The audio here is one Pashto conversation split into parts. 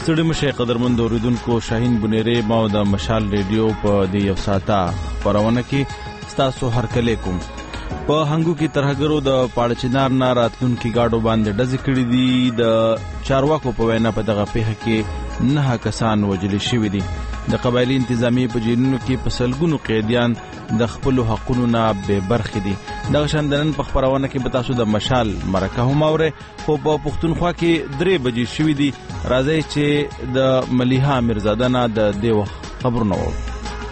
ستړي مشه قدرمند اوریدونکو، شاهین بنيري ما د مشال ریډیو په دې یو ساعته خبرونه کې ستاسو هرکلی کوم. په هنګو کې ترهګرو د پاړچینار نه راتلونکي گاډو باندې ډزې کړې دي. د چارواکو په وینا په دغه پیښه کې 9 کسان وژل شوي دي. د قبایلی انتظامی په جیلونو کې په سلګونو قیدیان د خپل حقونو نه بے برخې دي. دغه شاندنن په خبرونه کې به تاسو د مشال مرکه هم اورئ، خو په پښتونخوا کې 3 بجې شوي دي. راځئ چې د ملیحه میرزاده نه د دې وخت خبرونه واورو.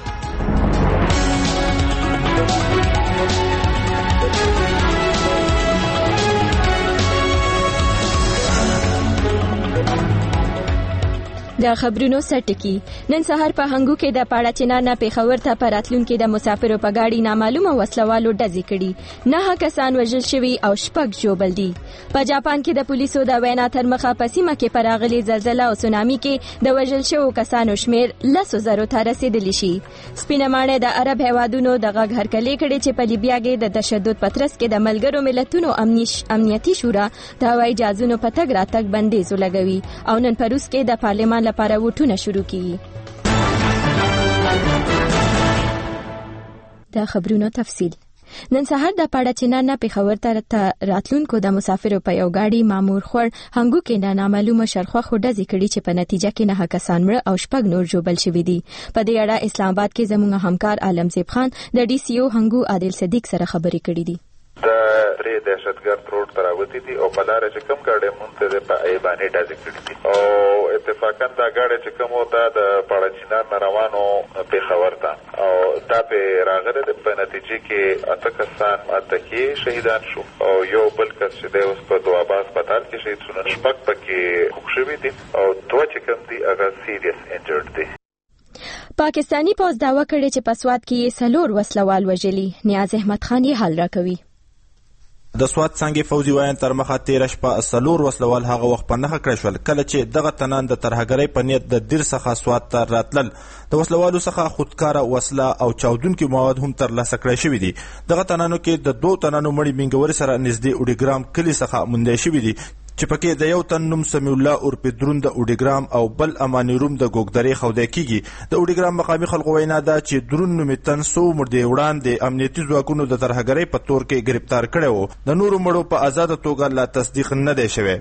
د خبرونو سرټکی. نن سهار په هنګو کې د پاړچینار نه پیښور ته په راتلونکي د مسافرو په گاډي نامعلومه وسلوالو ډزې کړي. 9 کسان وژل شوي او 6 ژوبل دي. په جاپان کې د پولیسو د وینا تر مخه په سیمه کې پر راغلي زلزلہ او سونامي کې د وژل شوو کسانو شمیر 10,000 ته رسیدلی شي. سپینه ماڼۍ د عرب هیوادونو د غږ هرکلی کړي چې په لیبیا کې د تشدد پترس کې د ملګرو ملتونو امنیتي شورا د هوایي جهازونو په تګ راتګ بندیز ولګوي او نن په روس کې د پارلمان لپاره ووټونه شروع کیږي. د خبرونو تفصیل. نن سهار د پاړچینار نه پیښور ته راتلونکو د مسافرو په یو گاډي مامور خور هنګو کې د نامعلومه شرخوا ډزې کړي چې په نتیجه کې 9 کسان مړه او 6 نور ژوبل شوي دي. په دې اړه اسلام آباد کې زموږ همکار عالمزیب خان د ډي سی او هنګو عادل صدیق سره خبرې کړې دي. د درې دهشتګرد روډ ته راوتي دي او په لاره چې کوم ګاډی مونږ ته په ای باندې ډزې کړي دي او اتفاقا دا ګاډی چې کوم وته د پاړچینار نه روانو پیښور ته او دا په راغله د په نتیجه کې 8 کسان کې شهیدان شو او یو بل کس چې د اوس په دوابا هسپتال کې شهید شو. 6 پکې خوږ شوي دي او 2 چې کوم دي هغه سیریس انجرډ دي. پاکستانی پوز دعوا کړې چې په سوات کې 4 وسلوال وژلي. نیاز احمد خان یې حل راکوي. د سوات څنګه فوزي وایي تر مخه 13 شپه 4 وسلوال هغه وخت په نخښه کړی شول کله چې دغه تنان د ترهګرۍ په نیت د دیر څخه سوات ته راتلل. د وسلوالو څخه خودکاره وسله او چاودونکي مواد هم ترلاسه کړی شوي دي. دغه تنانو کې د 2 تنانو مړي منګوري سره نږدې اوډیګرام کلي څخه موندل شوي دي چې پکې د یو تن نوم سمیع الله اورپدرون د اوډیګرام او بل امانی روم د ګوګدرې خوده کیږي. د اوډیګرام مقامي خلکو وینا ده چې درون نوم تن سو مړ وړاندې امنیتي ځواکونو د ترهګرۍ په تور کې گرفتار کړي وو. د نورو مړو په آزاد توګه لا تصدیق نه دی شوی.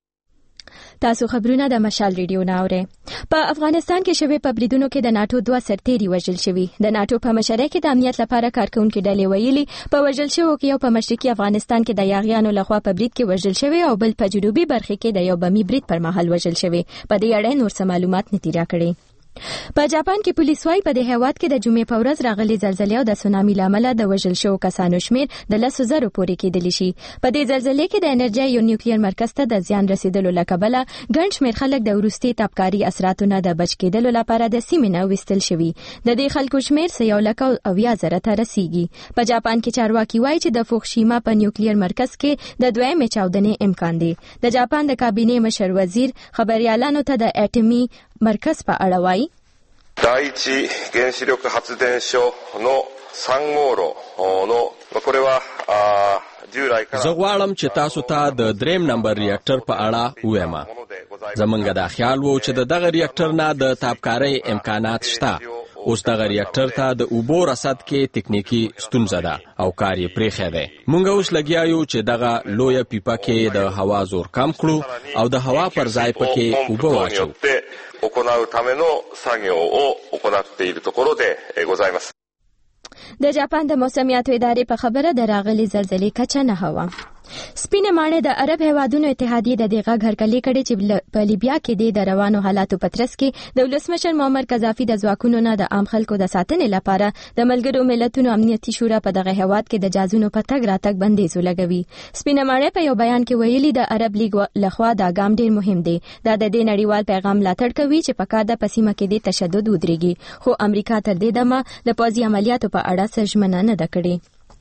تاسو خبرونه د مشال ریډیو نه اورئ. په افغانستان کې شوی په بریدونو کې د ناتو 2 سرتیري وژل شوي. د ناتو په مشرۍ کې د امنیت لپاره کارکونکو ډلې ویلي په وژل شوو کې یو په مشرقي افغانستان کې د یاغیانو لخوا په برید کې وژل شوی او بل په جنوبي برخه کې د یو بمي برید پر مهال وژل شوی. په دې اړه نور څه معلومات نه دي راکړي. په جاپان کې پولیس وايي په دې هیواد کې د جمعې په ورځ راغلي زلزلې او د سونامي لامل د وژل شوو کسانو شمیر د 10,000 پورې کېدلی شي. په دې زلزلې کې د انرژي یو نیوکلیر مرکز ته د زیان رسیدلو لکبله ګڼ شمیر خلک د وروستي تابکاري اثراتو نه د بچ کېدلو لپاره د سیمې نه وستل شوي. د دې خلکو شمیر 1,80,000 ته رسیږي. په جاپان کې چارواکي وايي چې د فوکوشیما په نیوکلیر مرکز کې د 2مې چاودنې امکان دی. د جاپان د کابینې مشر وزیر خبريالانو ته د اټومي مرکز په اړه وایي. 第一原子力発電所の3号炉のこれは従来から زه غواړم چې تاسو ته د 3 نمبر ریاکټر په اړه ووایم. زمونږ دا خیال وو چې دغه ریاکټر نه د تابکارۍ امکانات شته. اوس دغه ریاکټر ته د اوبو رسد کې تکنیکی ستونزه ده او کار یې پرېښی دی. مونږ اوس لګیا یو چې دغه لویه پیپه کې د هوا زور کم کړو او د هوا پر ځای پکې اوبه واچو. 行うための作業を行っているところでございます。 د جاپان د موسمیاتو ادارې په خبره د راغلي زلزلې کچه نه هوا. سپینه ماڼۍ د عرب هیوادونو اتحادیې د دې غږ هرکلی کړی چې په لیبیا کې د روانو حالاتو په ترڅ کې د ولسمشر معمر قذافي د ځواکونو نه د عام خلکو د ساتنې لپاره د ملګرو ملتونو امنیتي شورا په دغه هیواد کې د جهازونو په تګ راتګ بندیز ولګوي. سپینه ماڼۍ په یو بیان کې ویلي د عرب لیگ لخوا دا ګام ډیر مهم دی. دا د دې نړیوال پیغام ملاتړ کوي چې په کار د پسیمه کې د تشدد ودرېږي، خو امریکا تر دې دمه د پوځي عملیاتو په اړه څه ژمنه نه ده کړې.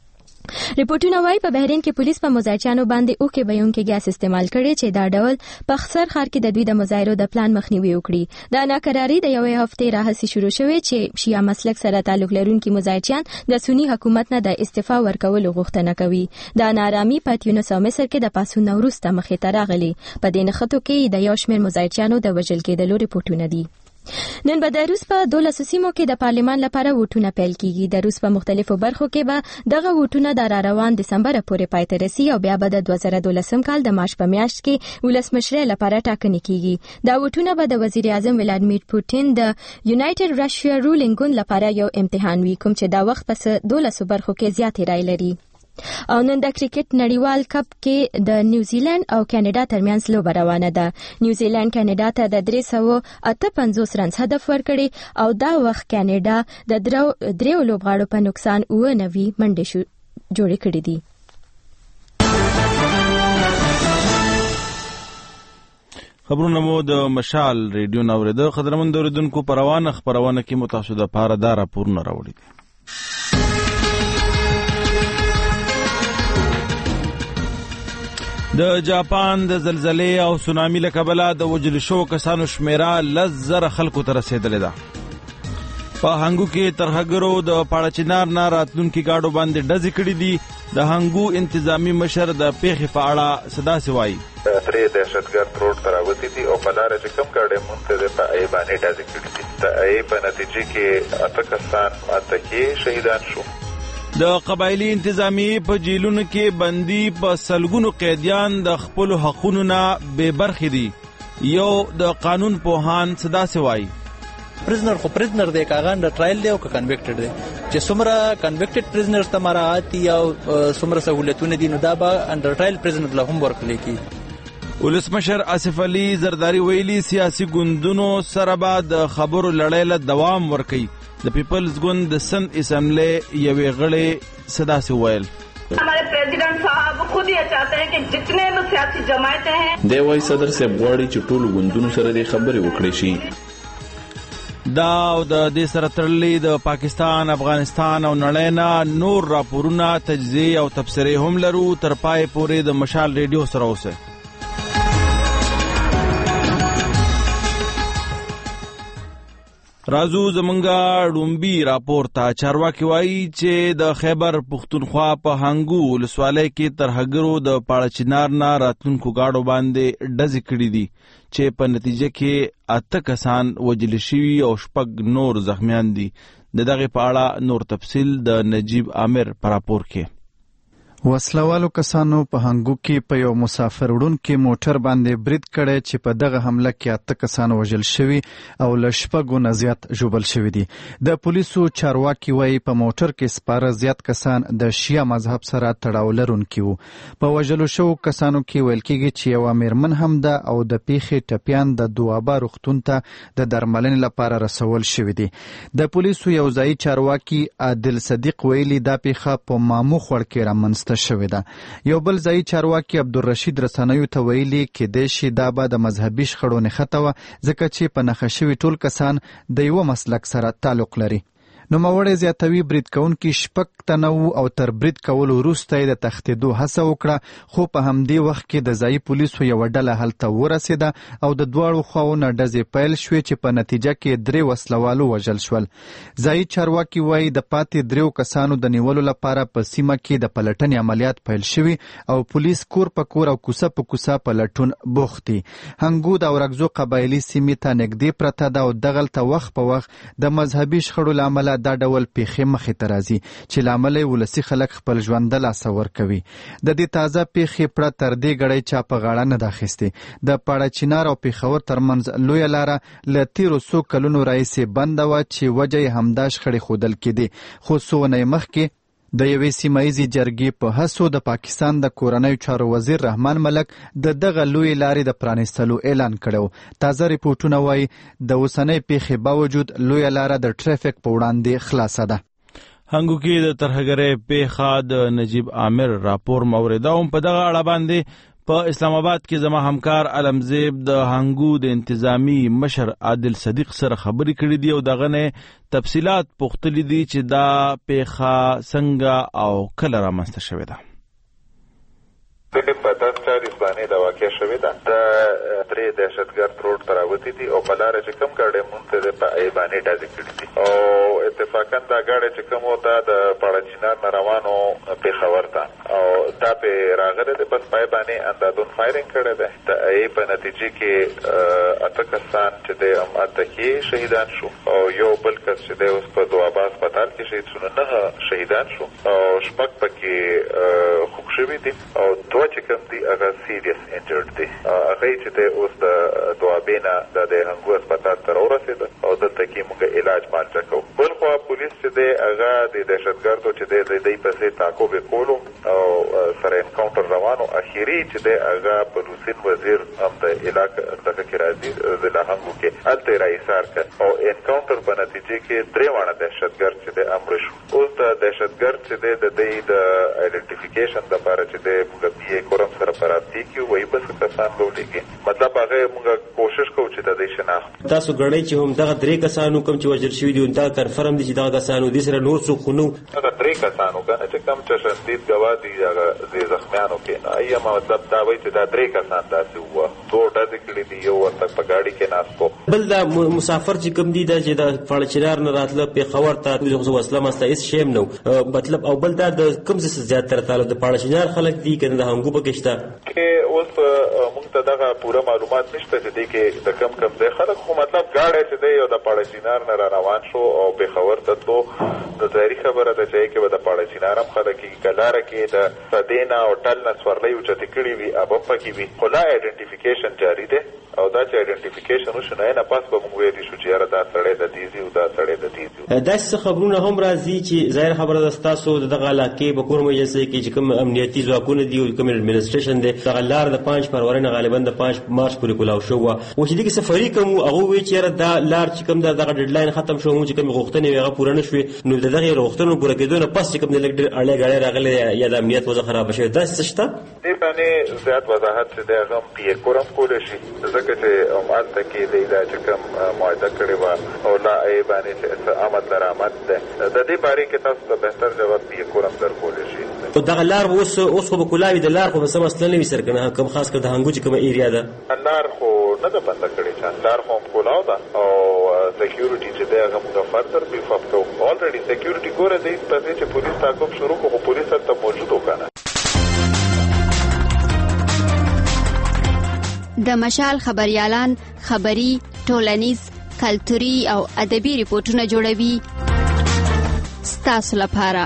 ریپورتونه وايي په بحرین کې پولیس په مظاهرچیانو باندې اوکې ویونکي ګاز استعمال کړي چې دا ډول په خسر ښار کې د دوی د مظاهرو د پلان مخنیوي وکړي. دا ناکراری د یوې هفتې راهیسې شروع شوې چې شیعه مسلک سره تعلق لرونکي مظاهرچیان د سنی حکومت نه د استعفا ورکولو غوښتنه کوي. دا نارامي په تیونس او مصر کې د پاسون وروسته مخې ته راغلي. په دې نښتو کې د یو شمېر مظاهرچیانو د وژل کېدلو ریپورتونه دي. نن به د روس په 12 سیمو کې د پارلمان لپاره ووټونه پیل کیږي. د روس په مختلفو برخو کې به دغه ووټونه د روان دسمبر پورې پای ته رسي او بیا به د 2012 کال د مارچ په میاشت کې ولسمشرۍ لپاره ټاکنې کیږي. دا ووټونه به د وزیر اعظم ولادیمیر پوتین د یونایټډ راشیا رولینګ ګوند لپاره یو امتحان وي، کوم چې دا وخت پس 12 برخو کې زیاتې رای لري. او نن د کرکټ نړیوال کپ کې د نیوزیلند او کاناډا ترمنځ لوبه روانه ده. نیوزیلند کاناډا ته د 358 رنز هدف ورکړي او دا وخت کاناډا د دریو لوبغاړو په نقصان 90 منډې جوړې کړې دي. خبرونه مو د مشال ریډیو نوریده. قدرمن اوریدونکو په روانه خبرونه کې متاسو د پاره دا راپورونه راوړي دي. د جاپان د زلزلې او سونامي له کبله د وژل شوو کسانو شمیره 10,000 خلکو ته رسیدلې ده. په هنګو کې ترهګرو د پاړچینار نه راتلونکي گاډو باندې ډزې کړې دي. د هنګو انتظامی مشر د پیښې په اړه صدا وایي. 3 دهشتګرد روډ ته راوتي دي او په لاره چې کوم ګاډی مونږ ته په ای باندې ډزې کړې دي. د ای په نتیجه کې 8 کسان هلته کې شهیدان شو. د قبایلی انتظامی په جیلونو کې بندي په سلګونو قیدیان د خپل حقونو نه بے برخې دي. یو د قانون پوهان صدا وایي. پریزنر خو پریزنر دی، کاغان د ټرایل دی او کنویکټډ دی. چې څومره کنویکټډ پریزنرز ته مراعات دي او څومره سہولتونه دي نو دا به انډر ټرایل پریزنر له هم ورکړل کیږي. ولسمشر آصف علي زرداری ویلي سیاسي ګوندونو سره به د خبرو لړۍ له دوام ورکوي. د پیپلز ګوند د سن اسمبلی یوې غړي صدا سے ویل. हमारे प्रेसिडेंट साहब खुद ये चाहते हैं कि जितने भी सियासी जमायतें हैं دی وايي صدر صاحب غواړي چې ټول ګوندونو سره د خبرې وکړي شي. دا او د دې سره تړلې د پاکستان، افغانستان او نړۍ نه نور راپورونه، تجزیه او تبصرې هم لرو. تر پای پورې د مشال ریډیو سره اوسئ. رازو زمونږه ډومبي راپور ته چارواکي وایي چې د خیبر پختونخوا په هنګو ولسوالۍ کې ترهګرو د پاړچینار نه راتلونکو گاډو باندې ډزې کړې دي چې په نتیجه کې 8 کسان وژل شوي او 6 نور زخمیان دي. د دغه په اړه نور تفصیل د نجیب عامر په راپور کې. وسلوالو کسانو په هنګو کې په یو مسافر وړونکي موټر باندې برید کړی چې په دغه حمله کې 8 کسان وژل شوي او له 6 نه زیات ژوبل شوي دي. د پولیسو چارواکي وایي په موټر کې سپاره زیات کسان د شیعه مذهب سره تړاو لرونکي وو. په وژلو شوو کسانو کې ویل کېږي چې یوه میرمن هم ده او د پیښې ټپیان د دوابه روغتون ته د درملنې لپاره رسول شوي دي. د پولیسو یو ځایي چارواکي عادل صدیق ویلي دا پیښه په مامو خوړ کې رامنځته شوې ده. یو بل ځایي چارواکي عبدالرشید رسنیو ته ویلي کېدای شي دا به د مذهبي شخړو نښته وه ځکه چې په نښه شوي ټول کسان د یوه مسلک سره تعلق لري. نوموړی زیاتوي برید کوونکي 6 تنه وو او تر برید کولو وروسته یې د تښتېدو هڅه وکړه، خو په همدې وخت کې د ځایي پولیسو یوه ډله هلته ورسېده او د دواړو خواو نه ډزې پیل شوې چې په نتیجه کې 3 وسلوالو وژل شول. ځایي چارواکي وایي د پاتې 3 کسانو د نیولو لپاره په سیمه کې د پلټنې عملیات پیل شوي او پولیس کور په کور او کوڅه په کوڅه په لټون بوخت دي. هنګو د اورګزو قبایلي سیمې ته نږدې پرته ده او دغلته وخت په وخت د مذهبي شخړو له امله دا ډول پیښې مخې ته راځي چې له امله ولسي خلک خپل ژوند د لاسه ورکوي. د دې تازه پیښې پړه تر دې ګړۍ چا په غاړه نه ده اخیستې. د پاړچینار او پېښور ترمنځ لویه لاره له تېرو 100 کلونو راهیسې بنده وه چې وجه یې همدا شخړې ښودل کېدې، خو څو اونۍ مخکې د یوې سیمایي جرګې په هڅو د پاکستان د کورنیو چارو وزیر رحمان ملک د دغه لویې لارې د پرانیستلو اعلان کړی. تازه ریپورټونه وایي د اوسنۍ پیښې باوجود لویه لاره د ټریفیک په وړاندې خلاصه ده. هنګو کې د ترهګرۍ پیښه د نجیب عامر راپور موریده هم په دغه اړه باندې په اسلام آباد کې زما همکار علمزیب د هنګو د انتظامی مشر عادل صدیق سره خبرې کړې دي او دغه نه تفصيلات پوښتلې دي چې دا پیښه څنګه او کله رامنځته شوې ده. په 10:40 باندې دا واقع شوې ده. د درې دهشتګرد روډ ته راوتي دي او په لاره چې کوم ګاډی مونږ ته په ای باندې ډازې کړي دي او اتفاقا دا ګاډی چې کوم وو دا د پاړچینار نه روانو پېښور ته او دا په راغلی دی. بس پای باندې اندازون فایرینګ کړی دی. د ای په نتیجې کې 8 کسان چې دی هلته کې شهیدان شو او یو بل کس چې دی اوس په دوابه هسپتال کې شهید شو. 9 شهیدان شو او 6 پکې خوږ شوي دي او 2 چې کوم دي هغه سیریس انجرډ دي. هغه چې دی اوس د دوابې نه د هنګو هسپتال ته راورسېده او دلته کې موږ علاج مالچه کوو. بل خوا پولیس چې دی هغه د دهشتګردو چې دی د دوی پسې تعقیب یې کولو او سره انکاونټر روانو. اخري چې دی هغه پولیسین وزیر هم د علاقې دغه کې راځي د هنګو کې هلته یې راایسار کړ او انکاونټر په نتیجې کې 3 واړه دهشتګرد چې دی امر شو. اوس د دهشتګرد چې دی د دوی د آیډنټیفیکیشن لپاره چې دی موږ کورم سره پراتی کې وایي بس کسان ولېږي. مطلب هغه موږ کوشش کوو چې د دې شناخت. تاسو غړي چې هم دغه 3 کسانو کوم چې وژل شوي دي دا کنفرم دي چې دغه کسانو دي سره نور څوک نو هغه 3 کسانو کنه چې کوم چې شدید گواه دي هغه زخمیانو کې ایا مطلب دا وایي چې دا 3 کسان داسې وو. 2 ډزې کړې دي یو ورته په ګاډي کې ناستو. بل دا مسافر چې کوم دي دا چې د پاړچینار نه راتله پېښور ته د وسله مسته هیڅ شیم نو مطلب او بل دا د کوم څه زیات تر تعلق د پاړچینار خلک دي کنه د هنګو پکشته کې اوس موږ ته دغه پوره معلومات نشته چې دې کې د کم ځای خلک خو مطلب ګاډی چې دی یو د پاړچینار نه روان شو او پېښور ته تلو. د ظاهري خبره ده چې کې به د پاړچینار هم خلک کلاره کې د سدینا او ټل نه سورلۍ اوچتې کړي وي ابه پکې وي خو لا آیډنټیفیکیشن جاري دی او دا چې آیډنټیفیکیشن وشو نه پاس به موږ ویلی شو چې یاره دا سړی د دې او دا سړی د دې. داسې خبرونه هم راځي چې ظاهر خبره ده ستاسو دغه علاقې په کورم ایجنسۍ کې چې کوم امنیتي ځواکونه دي او کوم ایډمنسټریشن دی دغه لار د 5 فروری نه غالبا د 5 مارچ پورې کولاو شو و او چې دغه سفري کوم هغه وی چې دا لار چې کوم دغه ډیډلاین ختم شو چې کوم غوښتنې هغه پوره نه شوې نو دغه غوښتنو پوره کېدونه پس چې کوم د لګډر اړه غړې راغلي یا د امنیت وضع خراب شوه دا څه شته. دې باندې زیات وضاحت چې دا هم پی کورم کول شي ځکه چې مالته کې د علاج کوم معاهده کړې و او لا ای باندې چې آمد درآمد ده د دې باره کې تاسو ته بهتر جواب پی کورم درکول شي. او دغه لار اوس خو به کولاوي د لار خو به سم اصلا نه وي سر کنه کوم خاص کر د هنګو چې کوم ایریا ده لار خو نه ده بنده کړې چې لار خو کولاو ده او سکیورټي چې ده هغه موږ فردر بیف اپ کوو. الریډي سکیورټي ګوره دې پسې چې پولیس تعقیب شروع کوو پولیس ته موجود وکنه. د مشال خبريالان خبري ټولنیز کلتوري او ادبي ریپورتونه جوړوي ستاسو لپاره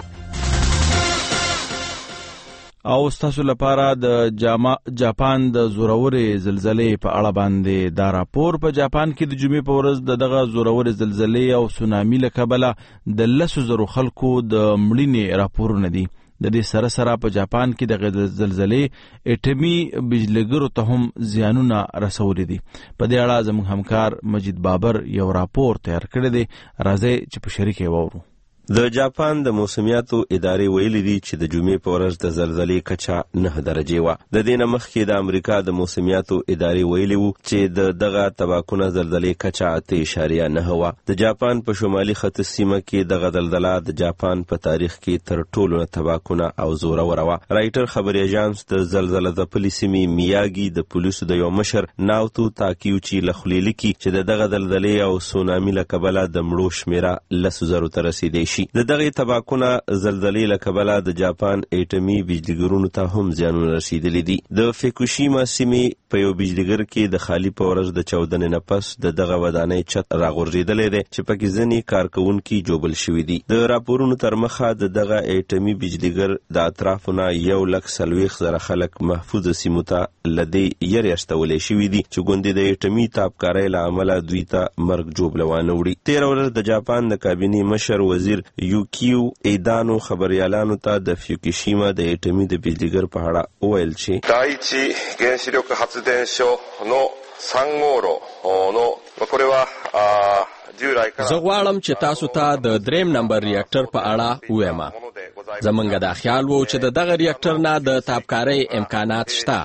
او ستاسو لپاره د جاپان د زورورې زلزلې په اړه باندې دا راپور. په جاپان کې د جمعې په ورځ دغه زورورې زلزلې او سونامي له کبله د 100,000 خلکو د مړینې راپورونه دي. د دې سره سره په جاپان کې د زلزلې اټمي بجلیګرو ته هم زیانونه رسولي دي. په دې اړه زموږ همکار مجید بابر یو راپور تیار کړی دی. راځئ چې په شریکه وورو. د جاپان د موسمیاتو ادارې ویلي دي چې د جمعې په ورځ د زلزلې کچه 9 درجې وه. د دې نه مخکې د امریکا د موسمیاتو ادارې ویلي وو چې دغه تباکونه زلزلې کچه 8.9 وه. د جاپان په شمالي ختیځ سیمه کې دغه زلزله د جاپان په تاریخ کې تر ټولو تباکونه او زوروره وه. رایټر خبري اژانس د زلزله ځپلې سیمې میاګي د پولیسو د یو مشر ناوتو تاکیوچي لخوا لیکي چې دغه زلزلې او سونامي له کبله د مړو شمیره 10,000 ته رسیدلی شي. د دغه تباکونه زلزلې له کبله د جاپان اټمي بجلیګرونو ته هم زیانونه رسیدلي دي. د فیکوشیما سیمې په یو بجلیګر کې د خالی په ورځ د 14 نه پس دغه ودانۍ چت راغورځېدلی دی چې پکې ځینې کارکوونکي جوبل شوي دي. د راپورونو تر مخه دغه اټمي بجلیګر د اطرافونه 140,000 خلک محفوظ سیمو ته لدې یری استولې شوي دي چې ګوندې د اټمي تابکارۍ له امله دوی ته مرګ جوبله وانه وړي. 13 ورځ د جاپان د کابینې مشر وزیر یوکیو ایدانو خبريالانو ته د فیوکوشیما د اټمي د بجلیګر په اړه وویل چې دایچی ګنشلیک発電所の3号炉のこれは زه غواړم چې تاسو ته د 3 نمبر ریاکټر په اړه ووایم. زمونږ دا خیال وو چې دغه ریاکټر نه د تابکارۍ امکانات شته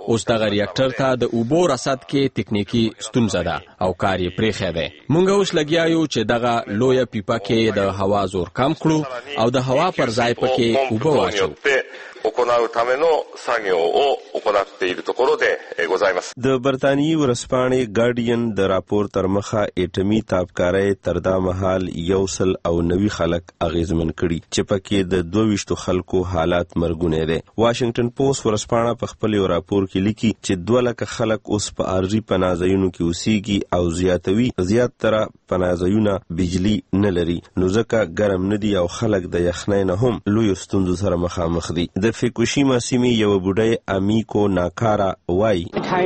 اوس دغه ریاکټر ته د اوبو رسد کې تکنیکی ستونزه ده او کار یې پرېښی دی. موږ اوس لګیا یو چې دغه لویه پیپه کې د هوا زور کم کړو او د هوا پر ځای پکې اوبه واچو. 行うための作業を行っているところでございます。 د برتانیي ورځپاڼې ګارډین د راپور تر مخه اټومي تابکارۍ تر دا مهال 190 خلک اغیزمن کړي چې پکې د 22 خلکو حالات مرګونه دي. واشنگټن پوسټ ورځپاڼه په خپل یو راپور کې لیکي چې 2 لک خلک اوس په ارضي پناهځایونو کې اوسېږي او زیاتره پناهځایونه بجلی نه لري، نو ځکه ګرم نه دي او خلک د یخنۍ نه هم لوی ستونزو سره مخامخ دي. د فیکوشیما سیمې یو بوډۍ امیکو ناکارا وایي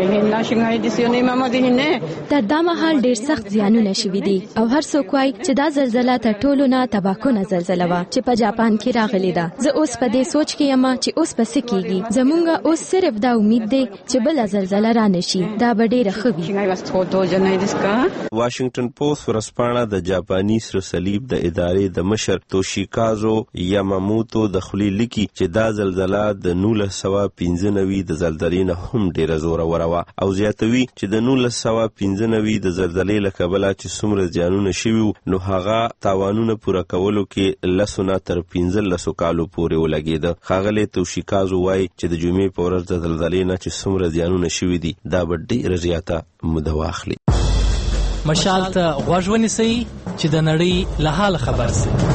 تر دا مهال ډیر سخت زیانونه شوي دي او هر څوک وایي چې دا زلزله تر ټولو نه تباکونه زلزله وه چې په جاپان کې راغلې ده. زه اوس په دې سوچ کې یم چې اوس به څه کیږي. زمونږ اوس صرف دا امید دی چې بله زلزله را نشي، دا به ډیره ښه وي. واشنگټن پوسټ ورځپاڼه د جاپاني سره صلیب د ادارې د مشر توشیکازو یاماموتو د خولې لیکي چې دا زلزله د 1995 د زلزلې نه هم ډیره زوروره وه او زیاتوي چې د 1995 د زلزلې له کبله چې څومره زیانونه شوي نو هغه تاوانونه پوره کولو کې 10 تر 15 کالو پورې ولګېده. ښاغلی توشیکازو وایي چې د جمعې په ورځ د زلزلې نه چې څومره زیانونه شوي دي دا به ډیره زیاته موده واخلي. مشال ته غوږ ونیسئ چې د نړۍ له حال خبر سئ.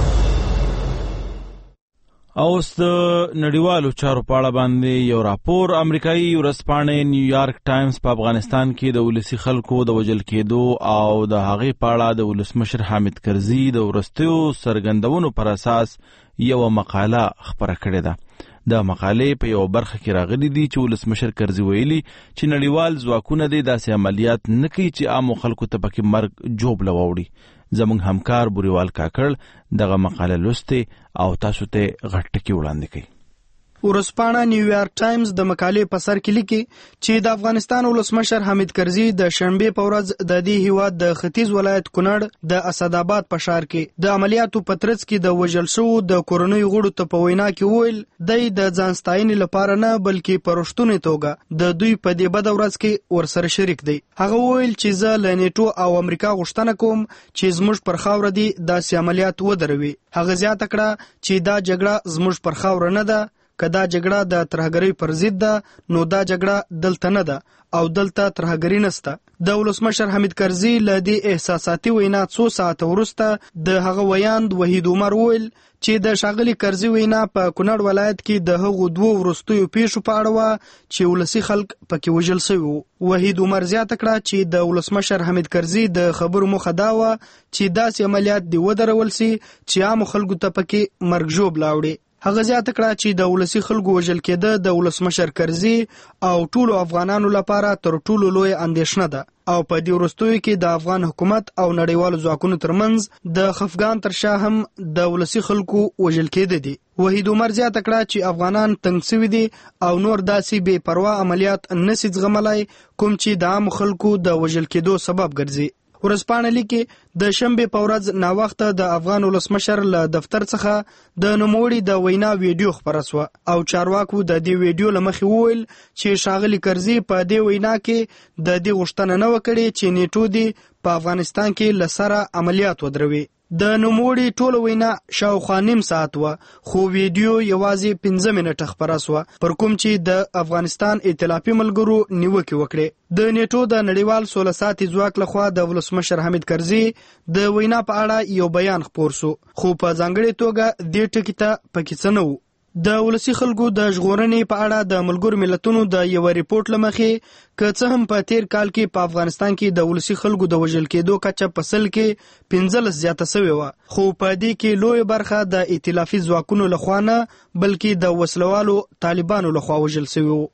اوس د نړیوالو چارو په اړه باندې یو راپور امریکایي ورځپاڼې نیویارک ټایمز په افغانستان کې د ولسي خلکو د وژل کېدو او د هغې په اړه د ولسمشر حامد کرزي د وروستیو څرګندونو پر اساس یوه مقاله خپره کړې ده. د مقالې په یو برخه کې راغلي دي چې ولسمشر کرزي ویلي چې نړیوال ځواکونه دې داسې عملیات نه کوي چې عامو خلکو ته پکې مرګ جوبله واوړي. زموږ همکار بوریوال کاکړ دغه مقاله لوستې او تاسو ته غټ ټکي وړاندې کوي. ورځپاڼه نیویارک ټایمز د مقالې په سر کې لیکي چې د افغانستان ولسمشر حامد کرزي د شنبې په ورځ د دې هیواد د ختیځ ولایت کونړ د اسداباد په ښار کې د عملیاتو په ترڅ کې د وژل شوو د کورنۍ غړو ته په وینا کې وویل دی د ځان ستاینې لپاره نه بلکې په رښتونې توګه د دوی په دې بده ورځ کې ورسره شریک دی. هغه وویل چې زه له نیټو او امریکا غوښتنه کوم چې زموږ پر خاوره دي داسې عملیات ودروي. هغه زیاته کړه چې دا جګړه زموږ پر خاوره نه ده، که دا جګړه د ترهګرۍ پر ضد ده نو دا جګړه دلته نه ده او دلته ترهګري نسته. د ولسمشر حامد کرزي له دې احساساتي وینا څو ساعته وروسته د هغه ویاند وحید عمر وویل چې د ښاغلي کرزي وینا په کونړ ولایت کې د هغو 2 وروستیو پیښو په اړه وه چې ولسي خلک پکې وژل شوي وو. وحید عمر زیاته کړه چې د ولسمشر حامد کرزي د خبرو موخه دا وه چې داسې عملیات دې ودرول سي چې عامو خلکو ته پکې مرګ ژوبله اوړي. هغه زیاته کړه چې د ولسي خلکو وژل کېده د ولسمشر کرزي او ټولو افغانانو لپاره تر ټولو لویه اندېښنه ده او په دې وروستیو کې د افغان حکومت او نړیوالو ځواکونو ترمنځ د خفګان تر شا هم د ولسي خلکو وژل کېده دي. وحید عمر زیاته کړه چې افغانان تنګ سوي دي او نور داسې بې پروا عملیات نسي زغملای کوم چې د عامو خلکو د وژل کېدو سبب ګرځي. ورځپاڼه لیکي د شنبې په ورځ ناوخته د افغان ولسمشر له دفتر څخه د نوموړي د وینا ویډیو خپره سوه او چارواکو د دې ویډیو له مخې وویل چې ښاغلي کرزي په دې وینا کې د دې غوښتنه نه وکړې چې نیټو دې په افغانستان کې له سره عملیات ودروي. د نوموړي ټوله وینا شاوخوا نیم ساعت وه خو ویډیو یوازې 15 منټه خپره سوه پر کوم چې د افغانستان ائتلافي ملګرو نیوکې وکړې. د نیټو د نړیوال سوله ساتي ځواک لخوا د ولسمشر حامد کرزي د وینا په اړه یو بیان خپور سو خو په ځانګړې توګه دې ټکي ته پکې څه نه و. د ولسي خلکو د ژغورنې په اړه د ملګرو ملتونو د یو ریپورت له مخې که څه هم په تیر کال کې په افغانستان کې د ولسي خلکو د وژل کېدو کچه په سل کې 15 زیاته سوې وه خو په دې کې لویه برخه د ائتلافي ځواکونو لخوا نه بلکې د وسلوالو طالبانو لخوا وژل سوي وو.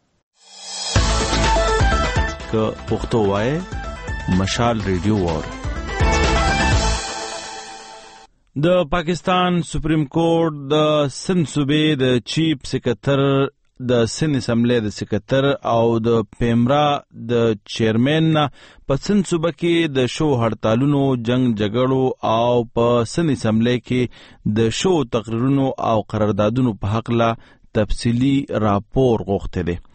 که پښتو وایې مشال ریډیو واره. د پاکستان سپریم کورټ د سند صوبې د چیف سکرټر د سند اسمبلی د سکرټر او د پیمرا د چیرمن په سند صوبه کې د شو هړتالونو جنگ جګړو او په سند اسمبلی کې د شو تقریرونو او قراردادونو په حق لا تفصیلی راپور غوښته دي.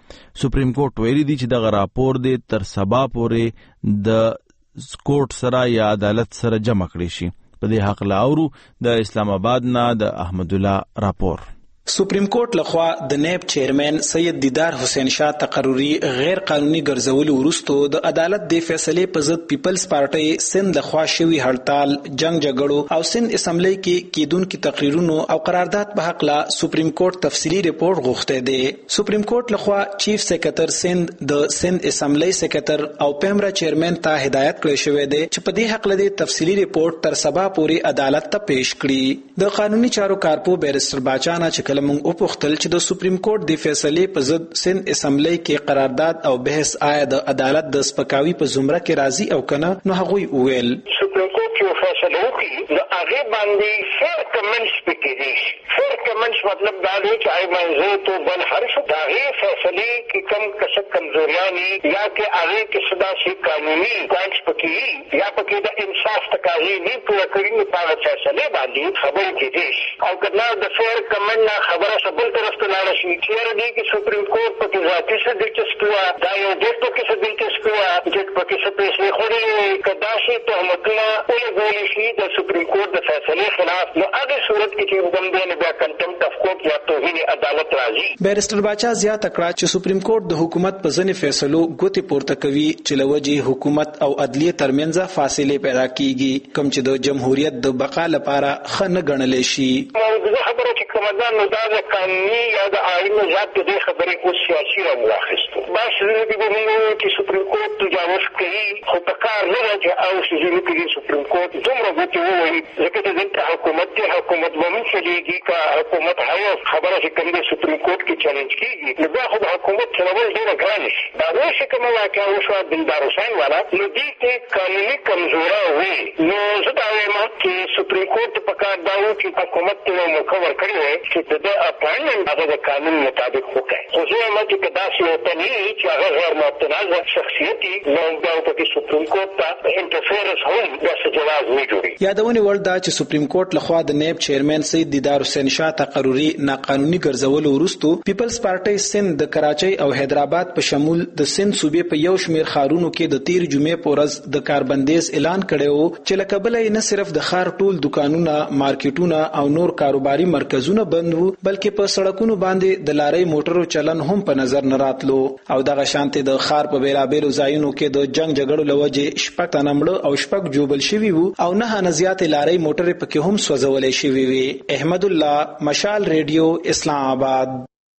سپریم کورټ ویلي دی چې دغه راپور دی تر سبا پورې د کورټ سره یا عدالت سره جمع کړی شي. په دې حق لاورو د اسلام آباد نه د احمد الله راپور. سپریم کورټ لخوا د نیب چیرمن سید دیدار حسین شاه تقرری غیر قانوني ګرځول وروسته د عدالت د فیصلې په ضد پیپلز پارټي سند لخوا شوی هړتال، جنگ جګړو او سند اسمبلی کې کیدونکو تقریرونو او قرارداد په حق لا سپریم کورټ تفصیلی ریپورت غوښته دی. سپریم کورټ لخوا چیف سیکریټر سند د سند اسمبلی سیکریټر او پیمرا چیرمن ته هدایت کړی شوی دی چې په دې حق لدی تفصیلی ریپورت تر سبا پورې عدالت ته پیښ کړي. د قانوني چارو کارپو بیرستر باچانا چې لمون او پختل چې د سپریم کورټ د فیصلې په ضد سند اسمبلی کې قرارداد او بحث آیا د عدالت د سپکاوي په زمره کې راضي او کنه، نو هغوی وویل سپریم کورټ یو فیصله وکړي نو هغه باندې فیر کمنټس پکې دي. فیر کمنټس مطلب دا دی چې آی منځو ته بل هر څه دا هي فیصله کې کم کسب کمزوریانی یا کې هغه کې صدا شي قانوني پوینټس پکې یا پکې د انصاف تقاضې نه پوره کړي نو په فیصله باندې خبرې کېږي او کله د فیر کمنټ خبره سبل طرف ته لاړه شي چیرې دی چې سپریم کورټ په ذاتي څه دلچسپي وه، دا یو ډېر په کې څه دلچسپي وه چې په کې څه فیصلې خورې که داسې تهمتونه ولګولی شي د سپریم کورټ د فیصلې خلاف، نو هغې صورت کې چې کوم دی نو بیا کنټمپټ اف کورټ یا توهین عدالت راځي. بیرسټر باچا زیاته کړه چې سپریم کورټ د حکومت په ځینې فیصلو ګوتې پورته کوي چې له وجې حکومت او عدلیې ترمنځ فاصلې پیدا کیږي، کوم چې د جمهوریت د بقا لپاره ښه نه ګڼلی شي. خبره چې کومه ده نو دا د قانوني یا د آئین نظام د دې خبرې اوس سیاسي راواخیستو. بس دې ومنو چې سپریم کورټ تجاوز کوي، خو په کار نه ده چې او سیزونو کې سپریم کورټ دومره ګوتې ووهي ځکه چې دلته حکومت دی، حکومت به هم چلېږي که حکومت هغه خبره چې کوم د سپریم کورټ کې چلنج کېږي نو بیا خو د حکومت چلول ډېره ګرانه شي. دا اوس چې کومه واقعه وشوه دلدار حسین والا نو دې کې قانوني کمزوری وي، نو زه دا وایم چې سپریم کورټ په کار دا و چې حکومت ته موقع ورکړې وای چې د اپاینټمنټ هغه د قانون مطابق وکړي. خو زه وایم چې که داسې ورته نه وي چې هغه غیر متنازع شخصیت وي نو بیا پکې سپریم کورټ ته انټرفیرنس هم داسې جواز نه جوړي. یادونې وړ ده چې سپریم کورټ لخوا د نیب چیرمن سید دیدار حسین شاه تقرری ناقانوني ګرځولو وروسته پیپلز پارټي سند د کراچۍ او حیدرآباد په شمول د سند صوبې په یو شمېر ښارونو کې د تیر جمعې په ورځ د کاربندیز اعلان کړی و چې له کبله یې نه صرف د ښار ټول دکانونه، مارکیټونه او نور کاروباري مرکزونه بند وو بلکې په سړکونو باندې د لارۍ موټرو چلن هم په نظر نه راتلو او دغه شانتې د ښار په بیلابیلو ځایونو کې د جنگ جګړو له وجې 6 تنه مړه او 6 جوبل شوي وو او 9 نه زیاتې لارۍ موټرې پکې هم سوځولې شوي وي. احمد الله، مشال ریډیو، اسلام آباد.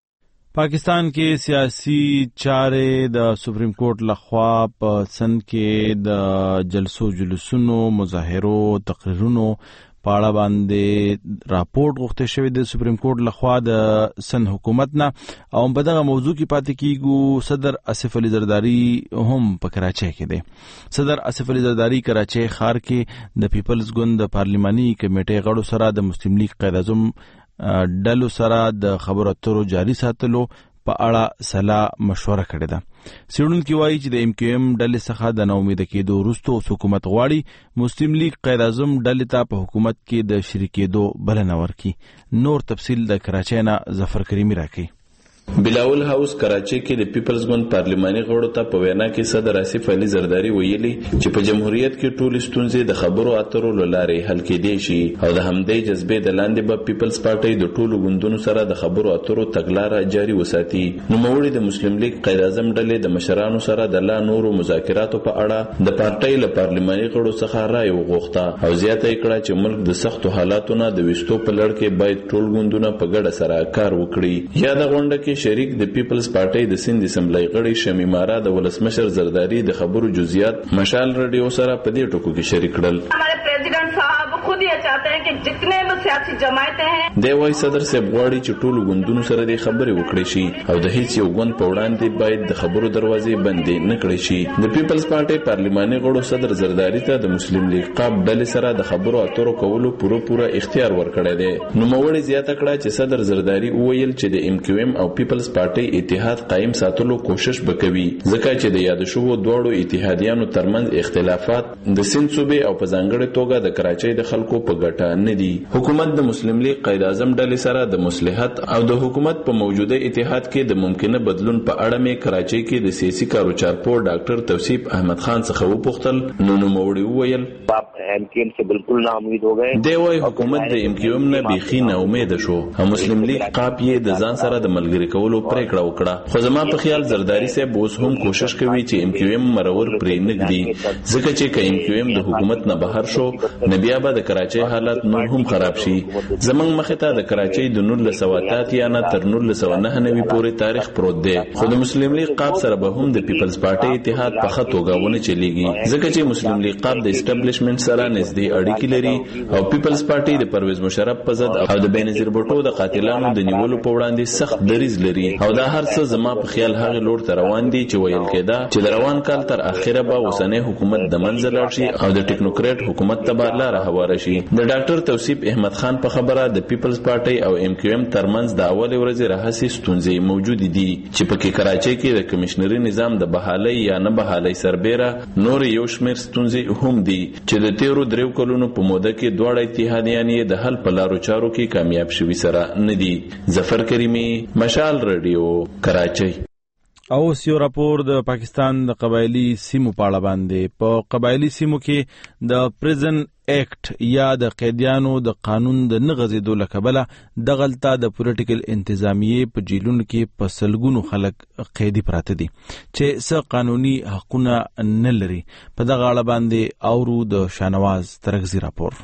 پاکستان کې سیاسي چارې د سپریم کورټ لخوا په سند کې د جلسو جلوسونو، مظاهرو، تقریرونو په اړه باندې راپورټ غوښتل شوی د سپریم کورټ لخوا د سند حکومت نه او په دغه موضوع کې پاتې کیږو. صدر آصف علي زرداری هم په کراچۍ کې دی. صدر آصف علي زرداری کراچۍ ښار کې د پیپلز ګوند د پارلیماني کمیټې غړو سره د مسلم لیگ قائد اعظم ډلو سره د خبرو اترو جاري ساتلو په اړه سلا مشوره کړې ده. څېړونکي وایي چې د ایم کیو ایم ډلې څخه د ناامیده کېدو وروسته حکومت غواړي مسلم لیگ قائد اعظم ډلې ته په حکومت کې د شریکېدو بلنه ورکړي. نور تفصیل د کراچۍ نه ظفر کریمي راکوي. بلاول هاوس کراچۍ کې د پیپلز ګوند پارلیماني غړو ته په وینا کې صدر آصف علي زرداری ویلي چې په جمهوریت کې ټول ستونزې د خبرو اترو له لارې حل کېدای شي او د همدې جذبې د لاندې به پیپلز پارټي د ټولو ګوندونو سره د خبرو اترو تګلاره جاري وساتي. نوموړي د مسلم لیگ قائد اعظم ډلې د مشرانو سره د لا نورو مذاکراتو په اړه د پارټي له پارلیماني غړو څخه رائے وغوښته او زیاته کړه چې ملک د سختو حالاتو نه د وستو په لړ کې باید ټول ګوندونه په ګډه سره کار وکړي. یا د غونډه کې شریک د پیپلز پارټي د سند اسمبلی غړي شمیم آرا د ولسمشر زرداری د خبرو جزئیات مشال رادیو سره په دې ټکو کې شریک کړل. हमारे प्रेसिडेंट साहब खुद ये चाहते हैं कि जितने भी सियासी जमायतें हैं د وای صدر صاحب غواړي چې ټول ګوندونو سره د خبرې وکړي شي او د هیڅ یو ګوند په وړاندې باید د خبرو دروازې بندې نه کړي شي. د پیپلز پارټي پارلیماني غړو صدر زرداری ته د مسلم لیگ قاب ډلې سره د خبرو اترو کولو پوره اختیار ورکړی دی. نوموړي زیاته کړه چې صدر زرداری وویل چې د ایم کیو ایم او پیپلز پارټي اتحاد قائم ساتلو کوشش وکوي ځکه چې د یاد شوو دواړو اتحادیانو ترمنځ اختلافات د سند صوبې او په ځانګړي توګه د کراچۍ د خلکو په ګټه نه دي. حکومت د مسلم لیگ قائد اعظم ډلې سره د مصلحت او د حکومت په موجوده اتحاد کې د ممکنه بدلون په اړه مې کراچۍ کې د سیاسي کاروچارپور ډاکټر توصیف احمد خان څخه وپوښتل. نو نوموړي وویل MQM سے بالکل نا امید ہو گئے. دی وايي حکومت د MQM نه بیخي نا امید شو او مسلم لیگ قاپ یې د ځان سره د ملګری کولو پریکړه وکړه. خو زما په خیال زرداری صاحب اوس هم کوشش کوي چې MQM مرور پرې نږدي، ځکه چې که MQM د حکومت نه بهر شو نو بیا به د کراچۍ حالت نور هم خراب شي. زمنګ مخې ته د کراچۍ د 1988 نه تر 1999 پورې تاریخ پروت دی، خو د مسلم لیگ قاپ سره به هم د پیپلز پارټي اتحاد په خطوګه ونه چلیږي، ځکه چې مسلم لیگ قاپ د اسټابلیشمنت سره نږدې اړیکې لري او پیپلز پارټي د پرویز مشرف په ضد او د بینظیر بوټو د قاتلانو د نیولو په وړاندې سخت دریځ لري. او دا هر څه زما په خیال هغه لور ته روان دي چې ویل کېده چې د روان کال تر اخره به اوسنی حکومت د منځ لاړ شي او د ټیکنوکریټ حکومت ته به لاره هواره شي. د ډاکټر توصیف احمد خان په خبره د پیپلز پارټي او MQM ترمنځ د اول ورځې راهیسې ستونزې موجود دي چې پکې کراچۍ کې د کمشنري نظام د بحالۍ یا نه بحالۍ سربېره نور یو شمېر ستونزې هم دي چې د تیرو دریو کلونو په موده کې دواړه اتحادیان یې د حل په لارو چارو کې کامیاب شوي سره نه دي. ظفر کریمی، مشال رادیو، کراچۍ. او یو راپور د پاکستان د قبایلی سیمو په اړه باندې. په قبایلی سیمو کې د پریزن ایکټ یا د قیدیانو د قانون د نه غځېدو له کبله دغلته د پولیټیکل انتظامیې په جیلونو کې په سلګونو خلک قیدي پراته دي چې څه قانوني حقونه نه لري. په دغه اړه باندې اورو د شانواز ترغزي راپور.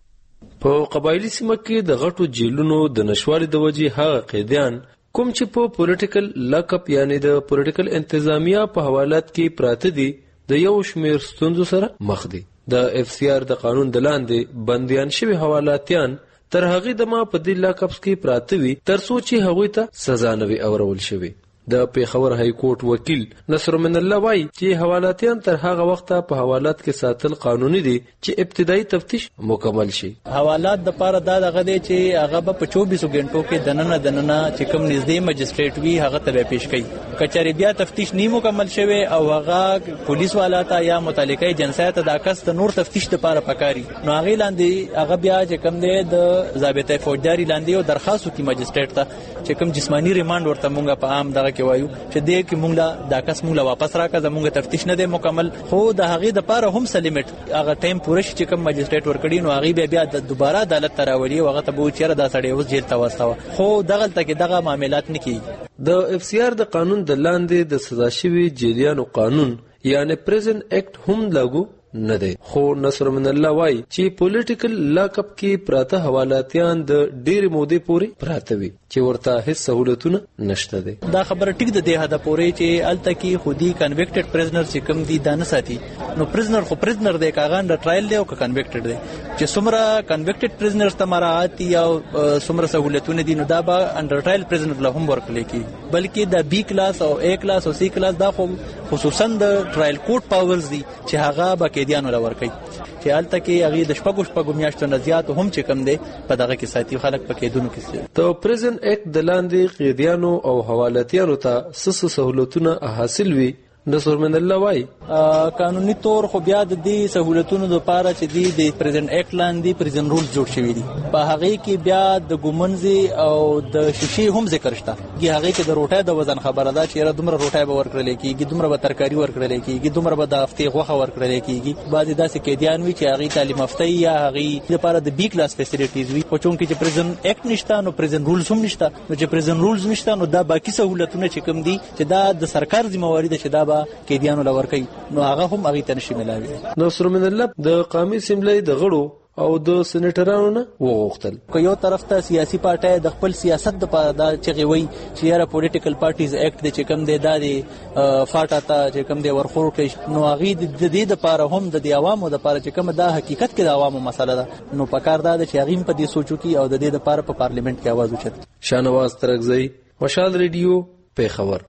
په قبایلی سیمه کې د غټو جیلونو د نشوالي د وجې هغه قیدیان کوم چې په پولیټیکل لاکپ یعنی د پولیټیکل انتظامیه په حوالات کې پراته دي د یو شمیر ستونزو سره مخ دي. د FCR د قانون د لاندې بندیان شوي حوالاتیان تر هغې دمه په دې لاکپس کې پراته وي تر څو چې هغوی ته سزا نه وي اورول شوې. د پیښور های کورټ وکیل نصر من الله وایي چې حوالاتیان تر هغه وخته په حوالات کې ساتل قانوني دي چې ابتدایي تفتیش مکمل شي. حوالات د پاره دا دغه دی چې هغه په 24 غنټو کې دننه چې کوم نږدې مجستریټ وي هغه ته پیش کړي. کچاري بیا تفتیش نه مکمل شوی او هغه پولیس والا ته یا متعلقه ایجنسی ته د عکس د نور تفتیش لپاره پکاري نو هغه لاندې هغه بیا چې کوم دی د ضابطه فوجداري لاندې او درخواست وکړي مجستریټ ته چې کوم جسمانی ریماند ورته مونږه په عام دغه کې وایو چې دې کې مونږ لا د عکس مونږ واپس راکړه زمونږ تفتیش نه دی مکمل خو د هغې د پاره هم سلیمټ هغه ټایم پوره شي چې کوم مجستریټ ورکړي نو هغې بیا د دوباره عدالت ته راولي او هغه ته به چېرې دا سړی اوس جیل ته واستوه خو دغلته کې دغه معاملات نه کېږي. د FCR د قانون د لاندې د سزا شوي جیلیانو قانون یعنی پریزن ایکټ هم لاګو نه دی. خو نصر من الله وایي چې پولیټیکل لاکپ کې پراته حوالاتیان د ډېرې مودې پورې پراته وي چې ورته هیڅ سهولتونه نشته دی. دا خبره ټیک ده دې حده پورې چې هلته کې خودي کنویکټډ پریزنر چې کوم دي دا نه ساتي نو پریزنر خو پریزنر دی که هغه انډر ټرایل دی او که کنویکټډ دی چې څومره کنویکټډ پریزنرز ته مراعات دي او څومره سهولتونه دي نو دا به انډر ټرایل پریزنر له هم ورکړلی کېږي بلکې د B کلاس او A کلاس او C کلاس دا خو خصوصا د ټرایل کوټ پاورز دي چې هغه به قیدیانو له ورکوي چې هلته کې هغې د شپږو میاشتو نه زیات هم چې کوم دی په دغه کې ساتي خلک په قیدونو کې. د پریزن ایکټ د لاندې قیدیانو او حوالاتیانو ته څه سهولتونه حاصل وي نصر من الله وایي قانوني طور خو بیا د دې سهولتونو لپاره چې دی د پریزن ایکټ لاندې پریزن رولز جوړ شوي دي په هغې کې بیا د ګومنځې او د شیشې هم ذکر شته هغې کې د روټۍ د وزن خبره ده چې یاره دومره روټۍ به ورکړلی کېږي دومره به ترکاري ورکړلی کېږي دومره به د هفتې غوښه ورکړلی کېږي بعضې داسې قیدیان وي چې هغې تعلیم یافته یا هغې لپاره د B کلاس فیسیلیټیز وي خو چونکې چې پریزن ایکټ نشته نو پریزن رولز هم نشته نو چې پریزن رولز نشته نو دا باقي سهولتونه چې کوم دي چې دا د سرکار ذمهواري ده چې دا به قیدیانو له ورکوي نو هغه هم هغې ته نشي ملاوي. نصر من الله د قومي اسمبلۍ د غړو او د سېنیټرانو نه وغوښتل که یو طرف ته سیاسي پارټۍ د خپل سیاست دپاره دا چغې وایي چې یاره پولیټیکل پارټیز ایکټ دی چې کوم دی دا دی فاټا ته چې کوم دی ورخور کړي نو هغې د دې دپاره هم د دې عوامو دپاره چې کومه دا حقیقت کې د عوامو مسله ده نو پکار دا ده چې هغې هم په دې سوچ وکړي او د دې دپاره په پارلیمنټ کې اواز اوچت. شانواز ترغزی، مشال ریډیو، پیښور.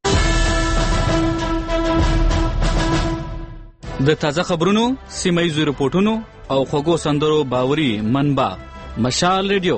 د تازه خبرونو، سیمه‌ییزو رپورټونو او خوږو سندرو باوري منبع مشال ریډیو.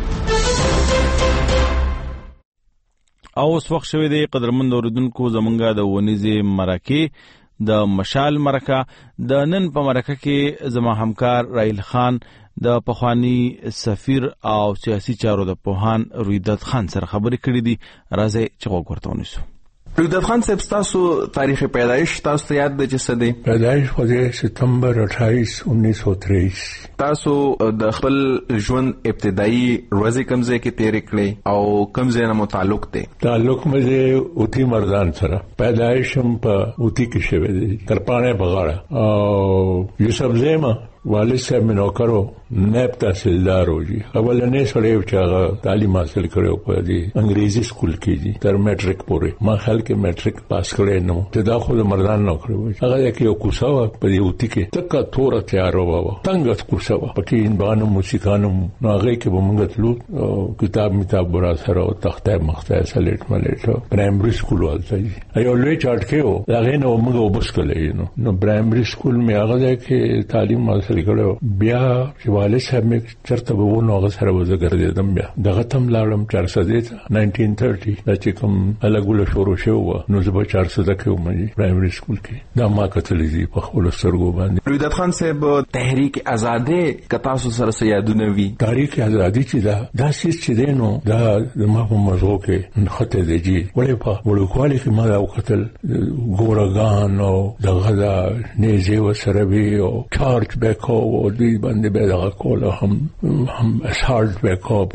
او اوس وخت شوی دی قدرمند اوریدونکو زمونږه د ونیزې مرکې د مشال مرکه د نن په مرکه کې زما همکار رایل خان د پخوانی سفیر او سیاسي چارو د پوهان رویداد خان سره خبرې کړې دي. راځي چې وګورئ ونیسو. رویداد خان صاحب تاسو تاریخ پیدایش تاسو ته یاد دی چې څه دی؟ پیدایش خو د ستمبر 28 1923. تاسو د خپل ژوند ابتدایي ورځې کوم ځای کې تیرې کړې او کوم ځای نه متعلق دی؟ تعلق مې اوتی مردان سره. پیدایش هم په اوتی کې شوی دی، کرپانه په غاړه. او یوسف زیما والد صاحب میں نوکرو نیب تحصیلدار ہو جی. اولنے سڑے چاغا تعلیم حاصل کرے اوپر جی انگریزی سکول کی جی تر میٹرک پورے ما خیال کے میٹرک پاس کرے نو تدا خود مردان نوکر ہو. اگر کہ کوساوا پدی ہوتی کے تک تھوڑا تیار ہوا تنگت کوساوا پکی ان بانو موسیقانو ناغے کے بمنگت لو کتاب متاب برا سره او تخته مخته سلیټ ملیټ پرایمری سکول والتا جی ایو لوی چاټ کې و هغه نو موږ وبس کړی نو پرایمری سکول می هغه کې تعلیم حاصل کړو. بیا چې والد صاحب مې چرته به ونه هغه سره وځ ګرځیدم. بیا دغه تم لاړم 400 1930 دا چې کوم الګول شروع شو نو زه به 400 کې ومه پرایمری سکول کې دا ما کتلې دي په خپل سترګو باندې. رویداد خان صاحب تحریک آزادی کتا سو سره یادونه وی تحریک آزادی چې دا سیس چې دینو دا ما په مزو کې خطه دی جی ولې په وړوکوالي کې ما دا وکتل ګورګان او دغه نيزه وسره وی او چارج بیک او دوی باندې به دغه کوله هم اسالت بیک او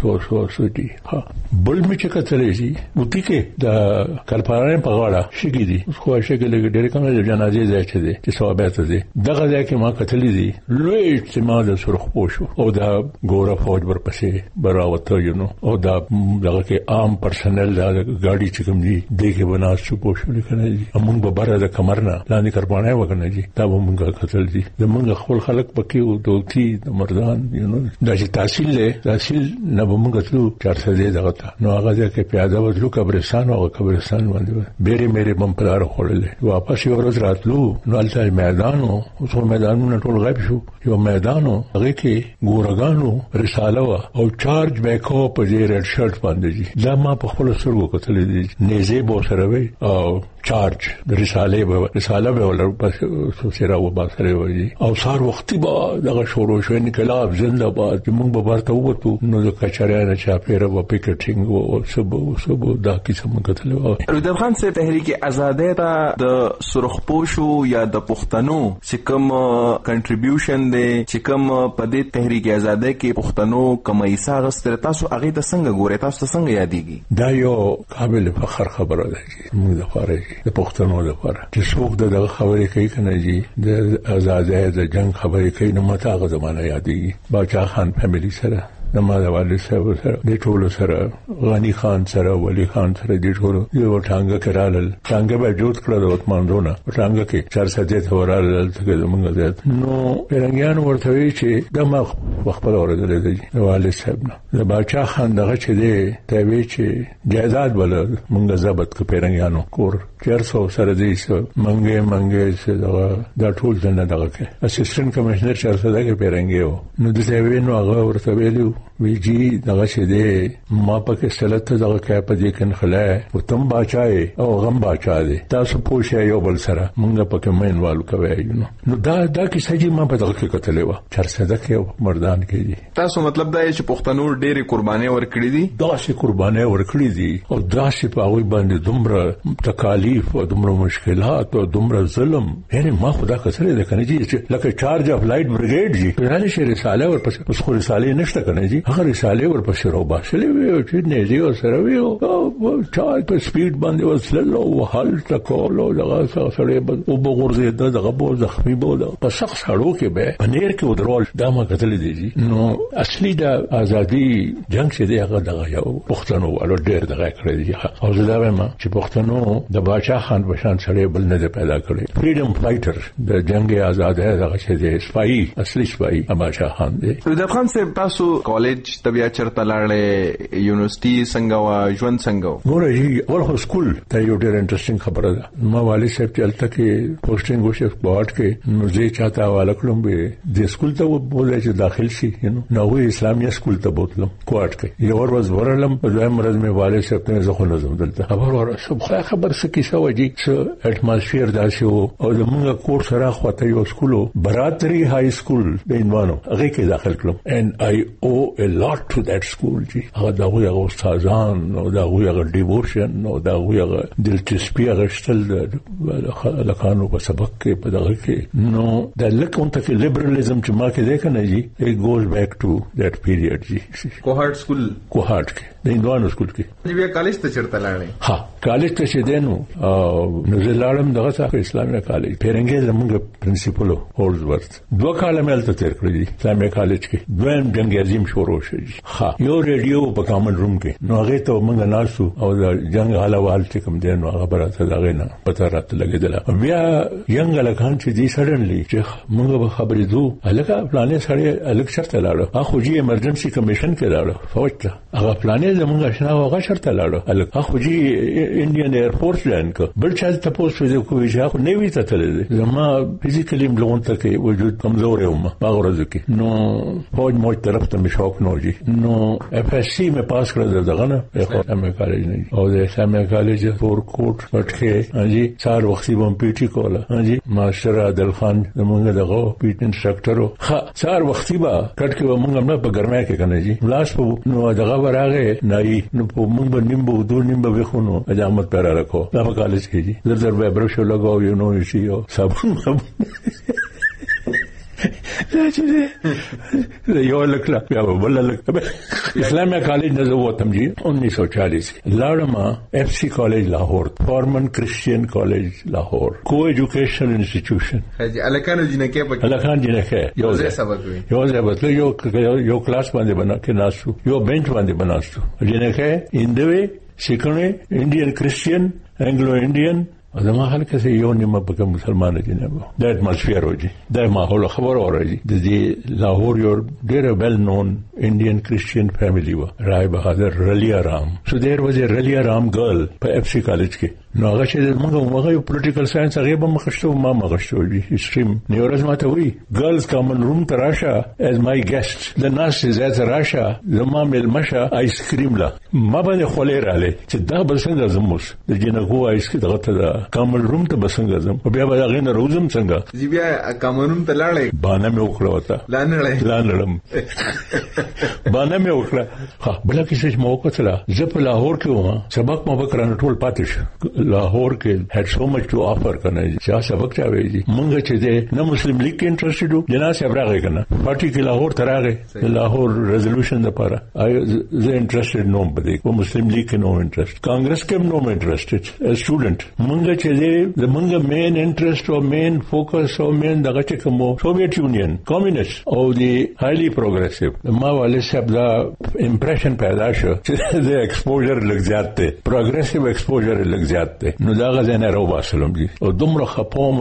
شو دي. ها بل می چې کتلې شي وتی کې د کلپارانه په غاړه شګی دي خو شګی له ډېر کوم د جنازې ځای چې دي چې ثوابات دي دغه ځای کې ما کتلې دي لوی اجتماع د سرخ پوشو او دا ګوره فوج ورپسې براوته یو او دا دغه کې عام پرسنل دا ګاډي چې کوم دي دغه بناس پوشو لیکنه دي موږ به بره د کمرنا لاندې کاربانه وکنه دي دا موږ کتل دي زمونږ خپل خلک پکې او دوتی د مردان دا چې تحصیل نه به موږ تلو 400 دغه نو هغه کې پیاده وځو قبرستان او قبرستان باندې بیره مېره بمپلار خورلې واپس یو ورځ راتلو نو الته میدان او ټول میدانونه ټول غیب شو. یو میدان هغه کې ګورګانو رساله او چارج بیکو په دې ریډ شرټ باندې دا ما په خپل سرګو کتلې دي نيزه بو سره وي او چارج د رساله به ولر پس سره و باسره وي او سار وختي با دغه شروع شو انقلاب زنده باد موږ به ورته وته نو د کچریانه چا پیره و پکټینګ او سبو دا کیسه موږ کتلې. رویداد خان سے تحریک آزادی ته د سرخپوشو یا د پښتنو چې کوم کنټریبیوشن دی چې کوم په دې تحریک آزادی کې پښتنو کومه حصہ غستره تاسو هغه د څنګه ګورئ تاسو څنګه یادېږي؟ دا یو قابل فخر خبره ده چې موږ د فارغ د پښتنو لپاره چې څوک دغه خبرې کوي کنه جی د آزادۍ د جنگ خبرې کوي نو ماته هغه زمانہ یادېږي. باچا خان فیملی سره د ما د والد صاحب سره د ټولو سره غنی خان سره ولی خان سره د ټولو یو ټانګه کرال ټانګه به جوړ کړل د عثمانونه ټانګه کې 400 ورال ته موږ ده نو پیرنګیان ورته وی چې د ما خپل اوردل دي والد صاحب نه د باچا خان دغه چې دی ته وی چې جایداد ول موږ ضبط ک پیرنګیانو کور 400 سره دي منګه سره دا ټول ځنه دغه کې اسسټنټ کمشنر 400 کې پیرنګیو نو د ځای نو هغه ورته ویلو وی جی دغه شه دی ما پکې سلطه دغه کې په دې کې خلای او تم باچای او غم باچا دی تاسو پوښیا یو بل سره مونږ پکې مینوالو کوي نو دا کې سجی ما په دغه کې کتلې و 400 کې مردان کې دي. تاسو مطلب دا چې پښتنو ډېری قرباني ورکړي دي؟ دا شي قرباني ورکړي دي او دا شي په هغه باندې دومره تکالیف او دومره مشکلات او دومره ظلم یعنی ما خدا کسره ده کنه جی لکه چارج اف لایټ بریګیډ جی په شي رساله ورپسې اوس خو رساله نشته کنه جی هغه رساله ورپسې رو باسلې وي چې نه دی سره وي او چا په سپیډ باندې وسلو او حل تکولو دغه سره او بغورځي دغه بو زخمی بو په شخص هړو کې به پنیر کې ودرول دا ما کتل دي نو اصلي د ازادي جنگ چې دی هغه دغه یو پښتنو والو ډېر دغه کړی دي او زه دا ما چې پښتنو د باچا خان بشان سره بل نه پیدا کړی فریډم فایټر د جنگ آزاد دغه چې دی سپای اصلي سپای باچا خان دی. رویداد خان صاحب تاسو کالج ته بیا چرته لاړې، یونیورسيټي څنګه وا، ژوند څنګه؟ ګوره جی ول سکول ته یو ډېر انټرېسټینګ خبره ده. ما والد صاحب چې الته کې پوسټینګ وشو کوارټ کې، نو زه چاته حواله کړم به د سکول ته وبولای چې داخل شي، نو وی اسلامي سکول ته بوتلم کوارټ کې. یو ورځ ورلم دویم ورځ مې والد صاحب ته زه خو نه زم دلته خبر څه کیسه وږي څه اټماسفیر داسې وو. او زمونږ کور سره خواته یو سکول براتری های سکول د انوانو هغه کې داخل کړم. and I owe a lot to that school جی. هغه دغه استادان او دغه ډیووشن او دغه دلچسپي غشتل لکانو په سبق کې په دغه کې، نو د لکون ته لیبرالزم چې ما کې ده کنه جی، it goes back to that period جی. کوهارت سکول، کوهارت کې د انوانو سکول کې. بیا کالج ته چرته لاړې؟ ها کالج ته چې دینو نو زه لاړم دغه څخه اسلامي کالج پیرنګي زمونږ پرنسپل هولزورث 2 کال مې تل تیر کړی دي اسلامي کالج کې. دویم جنگ عظیم شروع شو. ها یو ریډیو په کامن روم کې، نو هغه ته مونږ ناسو او د جنگ حالوال چې کوم دین نو خبره ته دغه نه پته راته لګیدله. بیا ینګ لکان چې دي سډنلی چې مونږ به خبرې دو الګه پلانې سړی الګ شرط لاړو، اخو جی ایمرجنسي کمیشن کې لاړو فوج ته، هغه پلانې زمونږ آشنا هغه شرط لاړو الګ، اخو جی انډین ایرفورس لاین کو بل چا ته پوسټ وځو کوی چې اخو نیوي ته تللی. زما فزیکلی ملون ته کې وجود کمزور یم ما ورځ کې، نو فوج مو طرف ته مشوق نو جی. نو اف اس سی مې پاس کړل دغه نه اسلامي کالج نه، او د اسلامي کالج فور کوټ پټکه جی 4 وختي بم پی ټی کوله جی. ماشر عادل خان زمونږ دغه پی ټی انسټرکټر ښه 4 وختي با کټ کې مونږ نه په ګرمه کې کنه جی لاس په نو دغه ورغه نه نو په مونږ باندې نیمبو دو نیمبو وخونو اجازه پر راکو دا کالج کې جی. زر به برش لګاو یو نو شي او صابون یو لکلا بیا بل لک اسلامیہ کالج نظر وتم جی 1940 لاړم اف سی کالج لاهور، فارمن کرسچین کالج لاهور، کو ایجوکیشنل انسټیټیوشن. الکان جنکه په الکان جنکه یو سبق وي، یو کلاس باندې بنا کې ناسو، یو بنچ باندې بناستو جنکه اندوي سیکنه انډین کرسچین انګلو انډین زما حال کې یو نیمه په مسلمان دي نه دا اتماسفیر وږي دا ماحول خبر اوري. د دې لاهور یو ډېر ویل نون انډین کرسچین فیملی و، رای بهادر رلیا رام. سو دیر واز ا رلیا رام ګرل په اف سی کالج کې. نو هغه چې موږ یو پولیټیکل ساينس هغه به مخشتو ما مخشتو دي اسټریم نیورز ماته وی ګرلز کامن روم تراشه از مای ګیسټ د ناس زیات راشه زما مل مشه آیس کریم لا ما باندې خولې رااله چې دا بسنګ زموس د جنګو آیس کې دغه ته کامن روم ته بسنګ زم بیا به هغه نه روزم څنګه جی بیا کامن روم ته لاړې باندې مې وکړه وتا لانړم باندې مې وکړه ها بل کې څه موقع تلا زه په لاهور کې وم سبق مو وکړنه ټول پاتې لاهور کې had so much to offer کنه چې سبق چا ویږي مونږ چې ده نه مسلم لیگ کې انټرېسټډ وو جنا صاحب راغی کنه پارټي کې لاهور تراغه لاهور ریزولوشن لپاره زه انټرېسټډ نوم بده او مسلم لیگ کې نو انټرېسټ کانګرس کې نو انټرېسټډ سټوډنټ مونږ چې ده مونږ مین انټرېسټ او مین فوکس او مین دغه چې کوم سوویت یونین کمیونست او دی هایلی پروګریسیو ما والے صاحب دا امپریشن پیدا شو چې د ایکسپوژر لږ زیات دی پروګریسیو ایکسپوژر لږ زیات نو دا غزنه راو باسلم دي او دومره خپوم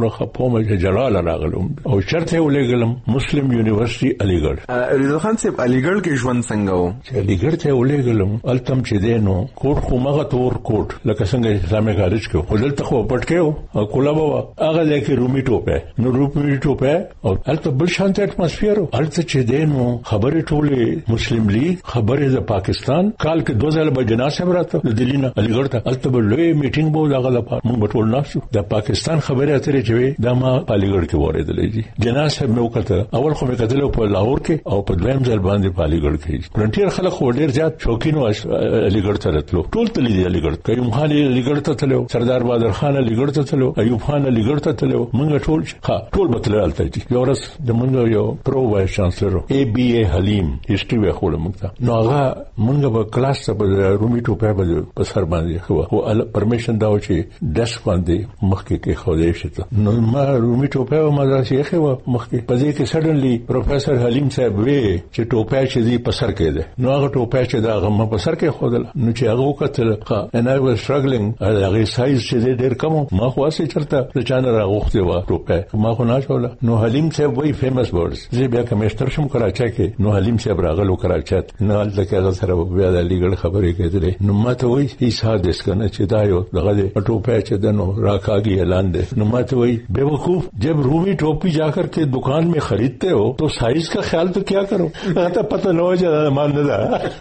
چې جلال راغلم او شرط ولګلم مسلم یونیورسيټي علیګړ. رضا خان صاحب علیګړ کې ژوند څنګه و؟ چې علیګړ ته ولګلم التم چې دینو کوټ خو مغه تور کوټ لکه څنګه اسلامي کالج کې خو دلته خو پټکیو او کولا بابا هغه لکه رومي ټوپه نو رومي ټوپه او الته بل شانت اټماسفیر الته چې دینو خبرې ټوله مسلم لیگ خبرې د پاکستان کال کې 2000 بجنا صاحب راته د دلی نه علیګړ ته الته بل میټینګ بو دغه لپاره موږ ټول ناسو د پاکستان خبره اترې چې دا ما پالیګړ کې وریدلې دي جناب صاحب نو کته اول خو مې کتل په لاهور کې او په دویم ځل باندې پالیګړ کې فرنټیر خلک ډېر زیات شوقینو علیګړ ته راتلو ټول تللی دي علیګړ کيوم خان علیګړ ته تلو سردار بادر خان علیګړ ته تلو ایوب خان علیګړ ته تلو موږ ټول بتلالته دي یو ورځ د موږ یو پرو وایس چانسلر ای بی ای حلیم هیستوري وخوله موږ نو هغه موږ په کلاس ته په رومي ټوپه په سر باندې خو پرمیشن دا و چې ډیسک باندې مخکې کې خوځې شته نو ما رومي ټوپه ما داسې خو مخکې په دې کې سډنلی پروفیسور حلیم صاحب وی چې ټوپه چې دی په سر کې ده نو هغه ټوپه چې دا غم په سر کې خودل نو چې هغه وکړل and I was struggling هغه سایز چې ډېر کم ما خو واسه چرته د چانه راغوخته و ټوپه ما خو نه شول نو حلیم صاحب وی فیمس ورډز زه بیا کمشتر شم کراچۍ کې نو حلیم صاحب راغلو کراچات نه لکه هغه سره بیا د لیګل خبرې کېدلې نو ماته وایي ایسا دس کنه چې دا یو دغه ټوپه چې دنو راکاږي اعلان ده نو ماته وایي बेवकूफ जब रूमी टोपी जाकर के दुकान में खरीदते हो तो साइज का ख्याल तो क्या करो तो पता न हो जाए मानदा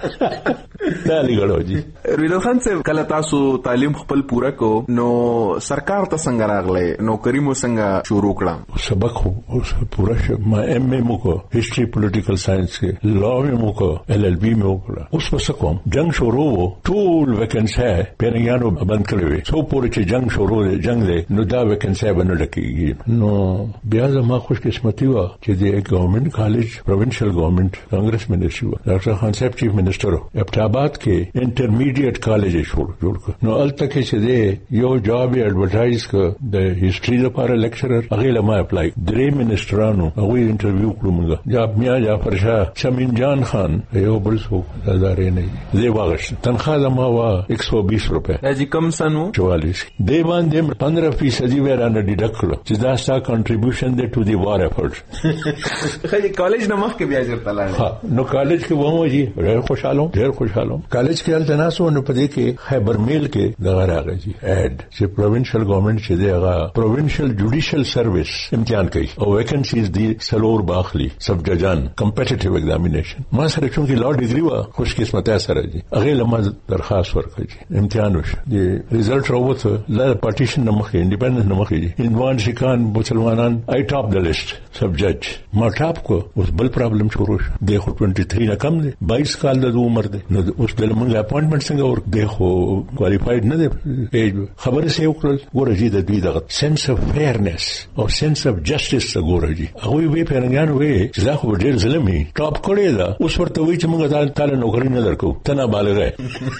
दाली गड़ो जी ریلو خان سے کله تاسو تعلیم خپل پورا کو نو سرکار ته څنګه راغله نوکری مو څنګه شروع کړه سبق پورا ما ایم اے مو کو ہسٹری پولیټیکل ساينس کې لا مو کو ایل ایل بی مو کړه اوس پس کوم جنگ شروع ټول ویکنسی پیرنګانو بند کړی سو پورې چې جنگ شروع دی جنگ دی نو دا ویکنسی باندې لکېږي نو بیا زما خوش قسمتي و چې د گورنمنت کالج پروینشل گورنمنت کانګرس منسٹر و ډاکټر خان صاحب چیف منسٹر ابټاباد کې انټرمیډیټ کالج جوړ کړ نو الته کې چې دی یو جاب ایڈورټایز ک د هیستوري لپاره لیکچرر هغه لمه اپلای درې منسټرانو هغه انټرویو کړو موږ جاب میا جعفر شاه شمین جان خان یو بل څو هزارې نه دی واغش تنخواه زما وا 120 روپے راځي کم سنو 44 دی باندې 15% ورانه ډیډکټ کړو چې دا ستا کنټریبیوشن دی ټو دی وار افورټ خې کالج نه مخ کې بیا ځرته لاړ نو کالج کې ومو جی ډېر خوشاله کالج کې الته ناسو نو پدې کې خیبر میل کې دغه راغی اډ چې پروینشل گورنمنت چې دی هغه پروینشل جوډیشل سرویس امتحان کوي او ویکنسیز دی سلور باخلی سب ججان کمپټیټیو ایگزامینیشن ما سره چونکی لا ډیګری وا خوش قسمت سره جی هغه لمه درخواست ورکړي امتحان وش دی ریزلټ راوته لا پارټیشن نه مخې انډیپندنت نه مخې انوان شکان مسلمانان آی ټاپ د لیست سب جج ما ټاپ کو اوس بل پرابلم شروع شو دی خو 23 نه کم دی 22 کال د عمر دی نو اوس د موږ اپاینټمنټ څنګه ور دی خو کوالیفاید نه دی خبره سي وکړل ګورځي د دوی د سنس اف فیرنس او سنس اف جسټس ګورځي هغه وی پیرنګان وی چې دا خو ډیر ظلمي ټاپ کړی دا اوس ورته وی چې موږ تعالی نوکری نه درکو تنه بالغه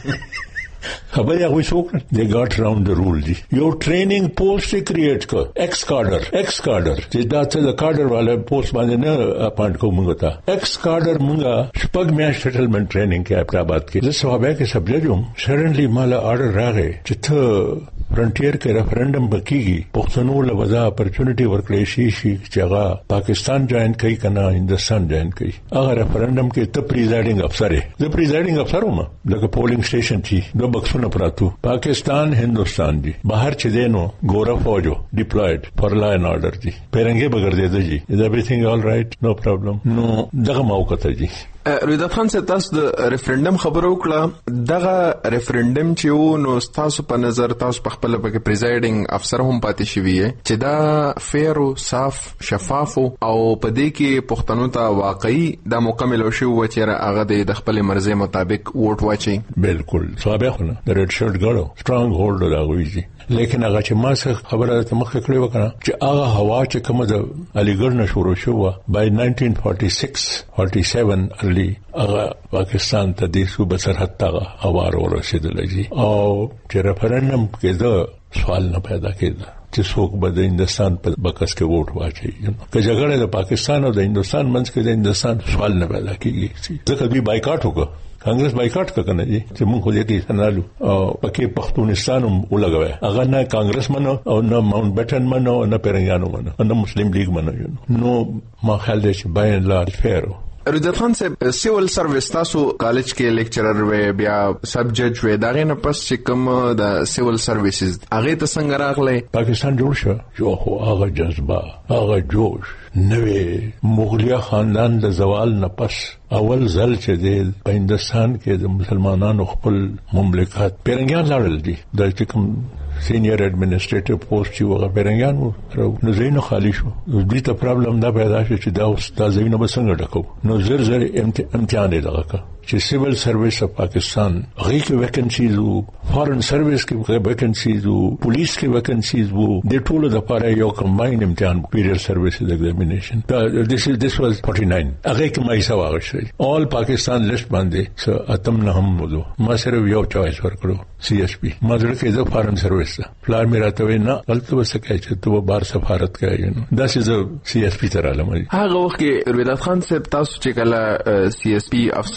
خبر هغه څوک دی ګاټ راوند د رول دی یو ټریننګ پوسټ کریټ کو ایکس کارډر چې دا څه د کارډر والا پوسټ باندې نه اپاینټ کو موږ ته ایکس کارډر موږ شپږ میاشت سیټلمنٹ ټریننګ کې اپټاباد کې زه صحابه کې سبجیکټوم سډنلی مال آرډر راغی چې ته فرنټیر کې ریفرندم بکیږي پښتنو له وځه اپورچونټی ورکړې شي چې هغه پاکستان جوائن کوي کنه هندستان جوائن کوي هغه ریفرندم کې ته پریزایډینګ افسر یې زه پریزایډینګ افسر وم لکه پولینګ سټیشن چې دو بکسونه پراتو پاکستان هندوستان دی بهر چې دینو ګورا فوجو ډیپلویډ فار لا اینڈ آرډر دی پیرنګي بغردې دی از ایوریثینګ آل رائټ نو پرابلم نو دغه موقته دی رویداد خان سے تاسو د ریفرندم خبرو کړه دغه ریفرندم چې وو نو تاسو په نظر تاسو په خپل په پریزایډینګ افسر هم پاتې شوی چې دا فیر او صاف شفاف او په دې کې پښتنو ته واقعي د مکمل شو و چې هغه د خپل مرزي مطابق ووټ واچي بالکل سابقونه د ریډ شرټ ګړو سترونګ هولډر راغوي لیکن هغه چې ما څه خبره ته مخ کړې وکړه چې هغه هوا چې کوم د علیګړ نه شروع شو بای 1946-47 ارلی هغه پاکستان ته د صوبه سرحد ته هوا ورسېدل دي او چې ریفرندم کې دا سوال نه پیدا کېده چې څوک به د هندستان په بکس کې ووټ واچي که جګړه د پاکستان او د هندستان منځ کې د هندستان سوال نه پیدا کېږي ځکه دوی بایکاټ وکړ کانګرس بایکاټ کنه جی چې موږ خو دې کې سنالو او پکې پښتونستان هم ولګوي هغه نه کانګرس منو او نه ماونټ بیټن منو نه پیرنګانو منو نه مسلم لیگ منو نو ما خیال دی چې باین لارج فیرو رویداد خان صاحب سیول سرویس تاسو کالج کې لیکچرر وې بیا سب جج وې داغه نه پس چې کوم د سیول سرویسز هغه ته څنګه راغله پاکستان جوړ شو جو هغه جذبه هغه جوش نوې مغلیه خاندان د زوال نه پس اول ځل چې د هندستان کې د مسلمانانو خپل مملکت پیرنګیان لاړل دي د کوم سینیئر ایڈمنسټریټیو پوسټ چې هغه پیرنګیان وو نو زینو خالی شو دې ته پرابلم دا پیدا شو چې دا اوس دا زینو بسنګ ډکو نو زر امتحان دی دغه چې سیول سرویس اف پاکستان هغه کې ویکنسیز وو فارن سرویس کې ویکنسیز وو پولیس کې ویکنسیز وو د ټولو د لپاره یو کمباین امتحان پیریډ سرویسز ایگزامینیشن this was 49 هغه کې مې سواغ شي all پاکستان لیست باندې څه اتم نه هم وو ما صرف یو چوائس ورکړو CSP ما ځل کې د فارن سرویس پلان مې راته نه غلط وسکه چې ته بار سفارت کوي دا چې CSP تر علم هغه وخت کې رویداد خان صاحب تاسو چې کله CSP افسر شوي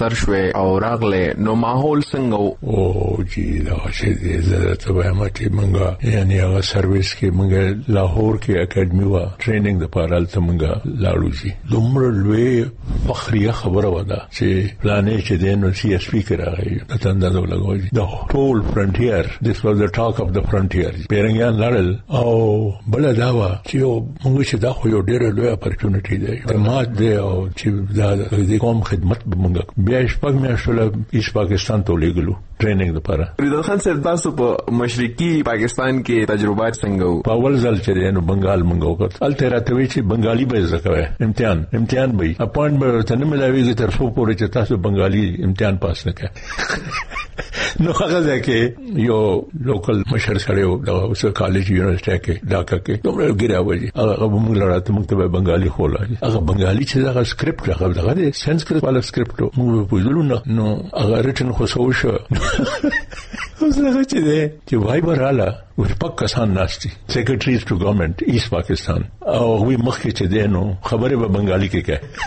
راغله او راغله نو ماحول څنګه او جی دا چې زه ته وایم چې مونږه یعنی هغه سرویس کې مونږه لاهور کې اکیډمي وا ټریننګ د پاره ته مونږه لاړو شي دومره لوی فخریه خبره ودا چې پلانې چې دینو سی اس پی کې راغی ته اندازه لګوي دا ټول فرنټیر this was the talk of the frontier پیرنګیان لړل او بل دا وا چې مونږ چې دا خو یو ډېر لوی اپورچونټی دی ته دی او چې دا د قوم خدمت مونږ بیا شپږ میاشتې ایس پاکستان ته لګلو ټریننګ لپاره. فریدون خان صاحب تاسو په مشرقي پاکستان کې تجربات څنګه وو؟ په اول ځل چې نو بنگال مونږ وکړ الته راته وی چې بنگالي به زکوي امتحان به اپاینټمنټ ته نه ملاويږي تر څو پورې چې تاسو بنگالي امتحان پاس نه کړئ. نو هغه ځکه یو لوکل مشر سره د اوس کالج یونیورسيټي کې ډاکا کې دومره ګراوي هغه موږ لراته موږ ته بنگالي خوله هغه بنگالي چې هغه سکرپټ هغه دغه سنسکرت والا سکرپټ موږ په ځلو نو هغه ریټن خو شو اوس هغه چې وای براله ورپک کسان ناشتي سیکریټریز ټو ګورنمنت ایست پاکستان او وی مخکې چې دینو خبره به بنگالي کې کوي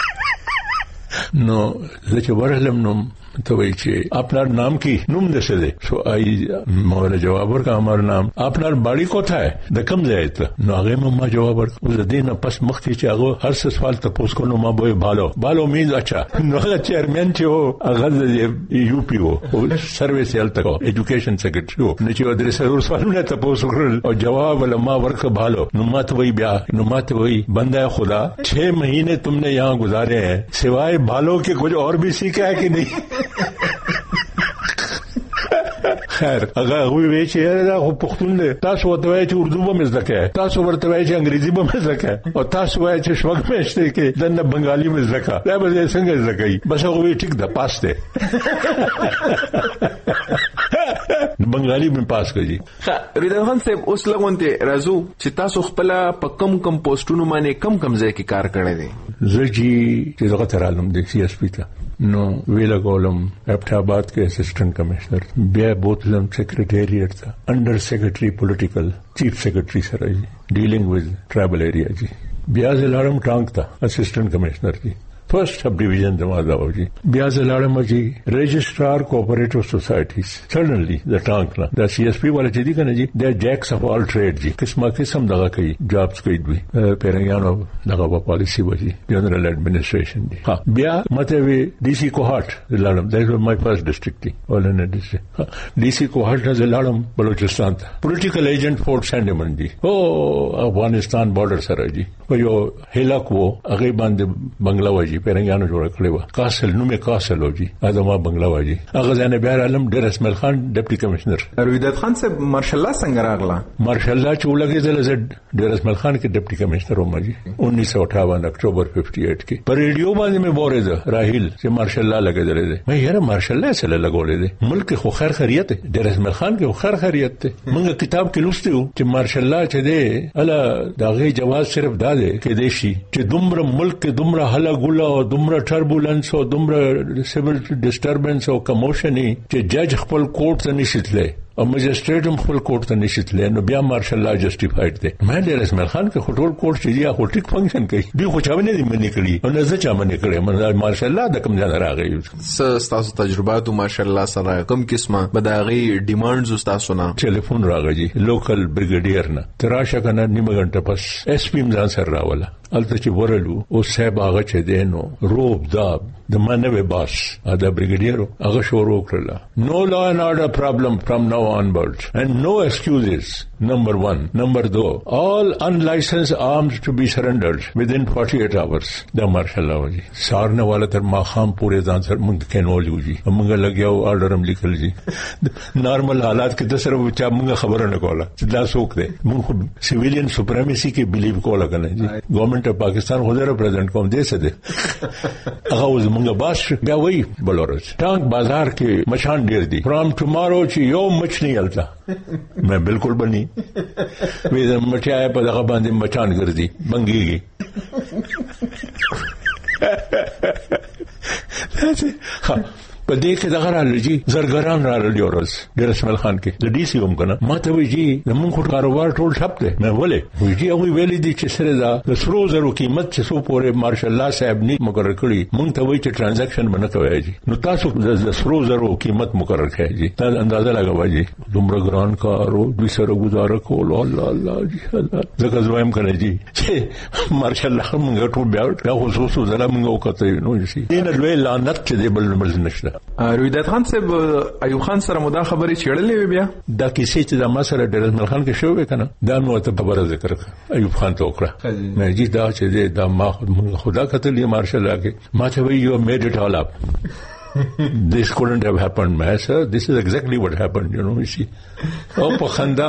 نو زه چې ورهلم نو तो वही चाहिए আপনার नाम की नुम दसे दे सो आई मोहल्ला जवाबर का हमारा नाम আপনার बाड़ी को था द कम जाए तो नागे मम्मा जवाबर उस दिन पस मख्ती चागो हर सवाल तपोस को नुमा बोए बालो मीज अच्छा नागा चेयरमैन छे हो अगल यूपी हो सर्विस हेल्थ को एजुकेशन सेक्रेटरी हो ने जो अदर सर सवाल ने तपोस और जवाब लम्मा वर्क भालो नुमा तो वही बंदा खुदा 6 महीने तुमने यहाँ गुजारे हैं सिवाय भालो के कुछ और भी सीखा है कि नहीं خیر هغه وی چې دا خو پښتون دی تاسو ورته وایي چې اردو به مزده کوي تاسو ورته وایي چې انګریزي به مزده کوي او تاسو وایي چې شوګ مېشته کې دنه بنگالي مزده کوي دا به څنګه زده کوي بس هغه وی ټیک ده پاس دی بنگالي به پاس کوي. ریدان خان صاحب اوس لګونته راځو چې تاسو خپل په کم پوسټونو باندې کم ځای کې کار کړی دی؟ زه چې دغه ترالم د سی اس پی ته نو ویلا کولم ابټاباد کې اسسټنټ کمشنر بیا بوتلم سیکریټریټ ته انډر سیکریټری پولیټیکل چیف سیکریټری سره ډیلینګ وذ ټرایبل ایریا جی بیا زلارم ټانک ته اسسټنټ کمشنر جی فرسٹ سب ڈویژن دماغ جی بیاز لاڑم جی رجسٹرار کوآپریٹو سوسائٹیز سڈنلی دا ٹانک نا دا سی ایس پی والے جی کنا جی دے جیکس آف آل ٹریڈ جی قسم دغه کوي جابس کوي دوی پیرنګانو دغه پالیسی وجي جنرال ایڈمنسٹریشن جی ها بیا مته وی ڈی سی کوهات لاړم دیٹ واز مای فرست ډیسټریکټ اولنه ډیسټریکټ ڈی سی کوهات نه لاړم بلوچستان ته پولیټیکل ایجنٹ فورټ سینډمن جی او افغانستان بارډر سره جی یو هلاک وو هغه باندې بنگلا وجي پیرنګانو جوړ کړی و کاسل نو می کاسل و جی ادمه بنگلا وجي هغه ځنه بیا علم ډیر اسماعیل خان ډیپټي کمشنر رویدت خان صاحب مارشل الله څنګه راغله مارشل الله چې ولګیدل زه ډیر اسماعیل خان کې ډیپټي کمشنر وم جی 1958 اکتوبر 58 کې پر ریډیو باندې مې بورید راهیل چې مارشل الله لګیدل دي مې یاره مارشل الله سره لګولې دي ملک خو خیر خیریت ډیر اسماعیل خان کې خیر خیریت ته موږ کتاب کې لوستو چې مارشل الله چې دی الا داغه جواز صرف دا دی کې دیشي چې دومره ملک دومره هله ګوله او دومره ټربولنس او دومره سیویل ډیسټربنس او کموشن چې جج خپل کوټ ته نشیتله او مجسټریټ هم خپل کوټ ته نشیتله نو بیا مارشل الله جسټیفاید دی مې ډیر اسماعیل خان کې خټول کوټ چې یا هوټیک فنکشن کوي دی خو چا باندې منې کړی او نه زه چا باندې کړی مارشل الله د کوم ځای راغی تاسو تجربات مارشل الله سره کوم قسمه بداغي ډیمانډز تاسو نه ټلیفون راغی لوکل بریګیډیر نه تراشه کنه نیمه غنټه پس اس پی ځان سره راوله الته چې ورلو او صاحب هغه چې دینو روب داب د منوي باس دا بریګیډیر هغه شروع کړل نو لا ان اورډر پرابلم فرام ناو onwards and no excuses number 1 number 2 all unlicensed arms to be surrendered within 48 hours دا مارشل الله جی سارنه والا تر ما خام پورې ځان سره مونږ کینول جی مونږ لګیاو آرډر هم لیکل جی نارمل حالات کې د سره چا مونږ خبره نه کوله چې دا څوک دی مونږ سیویلین سپریمسی کې بلیو کوله کنه جی ګورنمنت اف پاکستان خو ریپرزینټ کوم دی څه دی هغه وز مونږ باش بیا وای بلورس ټانک بازار کې مشان ډیر دي فرام ټمارو چې یو مچ نه یلتا میں بالکل بنی وې مټیاي په دغه باندې مچان ګرځي بنګيږي په دې کې دغه راځي زرګران راځي اورس ډیر اسماعیل خان کې د ډي سي هم کنه ماته ویجی د مونږ کاروبار ټول ټپ دی مې ولې ویجی هغه ویلي دي چې سره دا د سرو زرو قیمت چې سو پورې مارشل الله صاحب نه مقرر کړی مونږ ته وایي چې ټرانزیکشن باندې کوي جی نو تاسو د سرو زرو قیمت مقرر کړئ جی دا اندازه لګوي جی دومره ګران کارو دوی سره گزاره کول الله الله جی ځکه زوایم کړی جی چې مارشل الله مونږ ټول بیا خصوصو زله مونږ وکړو نو شي دینه لوی لعنت چې دی بل نمبر نشته رویداد خان صاحب ایوب خان سره مدا خبرې چیړلې بیا دا کیسې چې د ما سره ډیر اسماعیل خان کې شوې کنه دا نو ته خبره ذکر ایوب خان ته وکړه مې جی دا چې دا ما خدا کتل یې مارشل الله کې ما ته وی یو میډ اټ آل اپ this couldn't have happened man sir this is exactly what happened you know you see او په خندا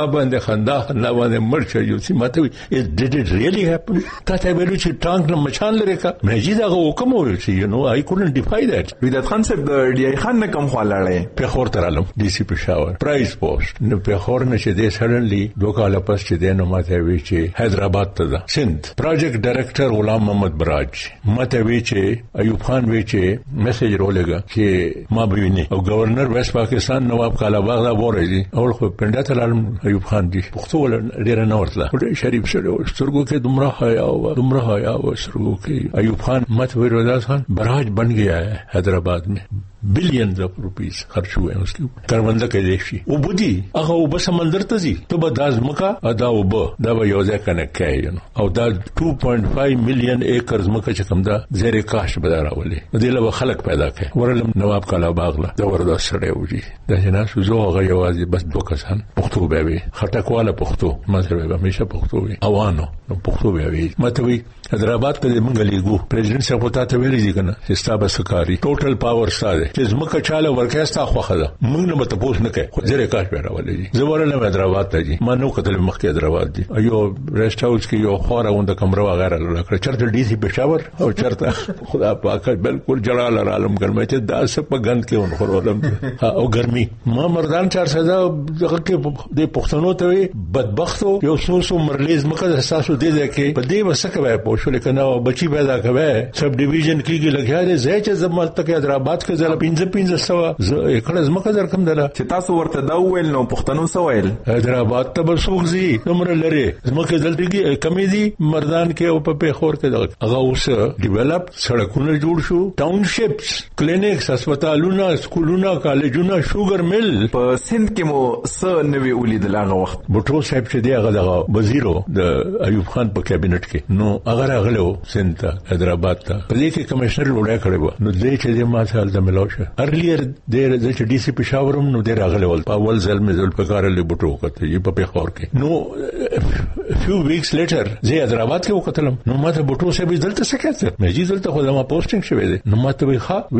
باندې مرچ یو سی ماته did it really happen تا ته ویلو چې ټانک نه مچان لري کا مې جی دا حکم وو چې you know I couldn't defy that رویداد خان صاحب د ډي آی خان نه کوم خوالاړې په خور تر علم ډي سی پېښور پرایز پوسټ نو په خور نشه دې سډنلی دوه کال پس چې دینو ماته وی چې حیدرآباد ته ده سند پروجیکټ ډایریکټر غلام محمد براج ماته وی چې ایوب خان وی چې میسج رولېګا چې ما بوینه او گورنر ویست پاکستان نواب کالا باغ دا وره دي اول خو پنده ته لالم ایوب خان دي پښتو ول ډیر نه ورتله ډیر شریف سره سترګو کې دومره حیا او سترګو کې ایوب خان مت ویروزاس خان براج بن गया है हैदराबाद में billions of rupees खर्च हुए हैं उसके ऊपर करवंदा के देशी वो बुद्धि अगर वो बस समंदर तजी तो बदाज मका अदा वो दा योजना कनेक्ट है यू नो और दा 2.5 मिलियन एकर्स मका चकम दा जेरे काश बदारा वाले दिला वो खलक पैदा के वरलम नवाब काला बागला जबरदस्त सड़े उजी दा जना सुजो अगर यवाजी बस दो कसान पुख्तो बेबी खटक वाला पुख्तो मजहब हमेशा पुख्तो अवानो पुख्तो बेबी मतवी हैदराबाद पे मंगलीगो प्रेसिडेंट से होता था वेली जी कना हिस्सा बसकारी टोटल पावर सारे چې زمکه چاله ورکاستا خوخه ده موږ نه مت پوښ نه کوي خو زره کاش پیرا ولې دي زبرله حیدرآباد ته دي ما نو کتل مخکې حیدرآباد دي ایو ریسټ هاوس کې یو خوره اونده کمره وغیرہ لکه چرته ډي سي پېښور او چرته خدا پاک بالکل جلال عالم ګرمه چې داس په غند کې اون خورولم او ګرمي ما مردان 400 دغه کې د پښتنو ته بدبختو یو سوسو مرلیز مکه احساسو دي کې په دې وسکه وای پوښل کنه بچي پیدا کوي سب ډیویژن کېږي لګیا دي زه چې زمال تک حیدرآباد کې زله 15 ایکړه زمکه درکم دله چې تاسو ورته دا ویل نو پښتنو سویل حیدرآباد ته بسوغزي عمر لري زمکه دلته کمی دي مردان کې او په خور کې هغه اوس ډیولپ سړکونه جوړ شو ټاونشپس کلینکس هسپتالونه سکولونه کالجونه شوګر مل په سند کې مو س نوې ولیدل هغه وخت بوټو صاحب چې دی هغه وزیرو د ایوب خان په کابینټ کې نو هغه غلو سند حیدرآباد ته په دې کې کمشنر وړای کړو نو دې چې ما سال د ملوشه ارلیئر دیر چې ډي سي پېښورم نو ډیر غلول په اول ځل مې ځل په کار له بوټو کته یې په خور کې نو few weeks later زه حیدرآباد کې وکتلم نو ماته بوټو سه به دلته سکته مې جی دلته خو ما پوسټینګ شوی دی نو ماته وی ښه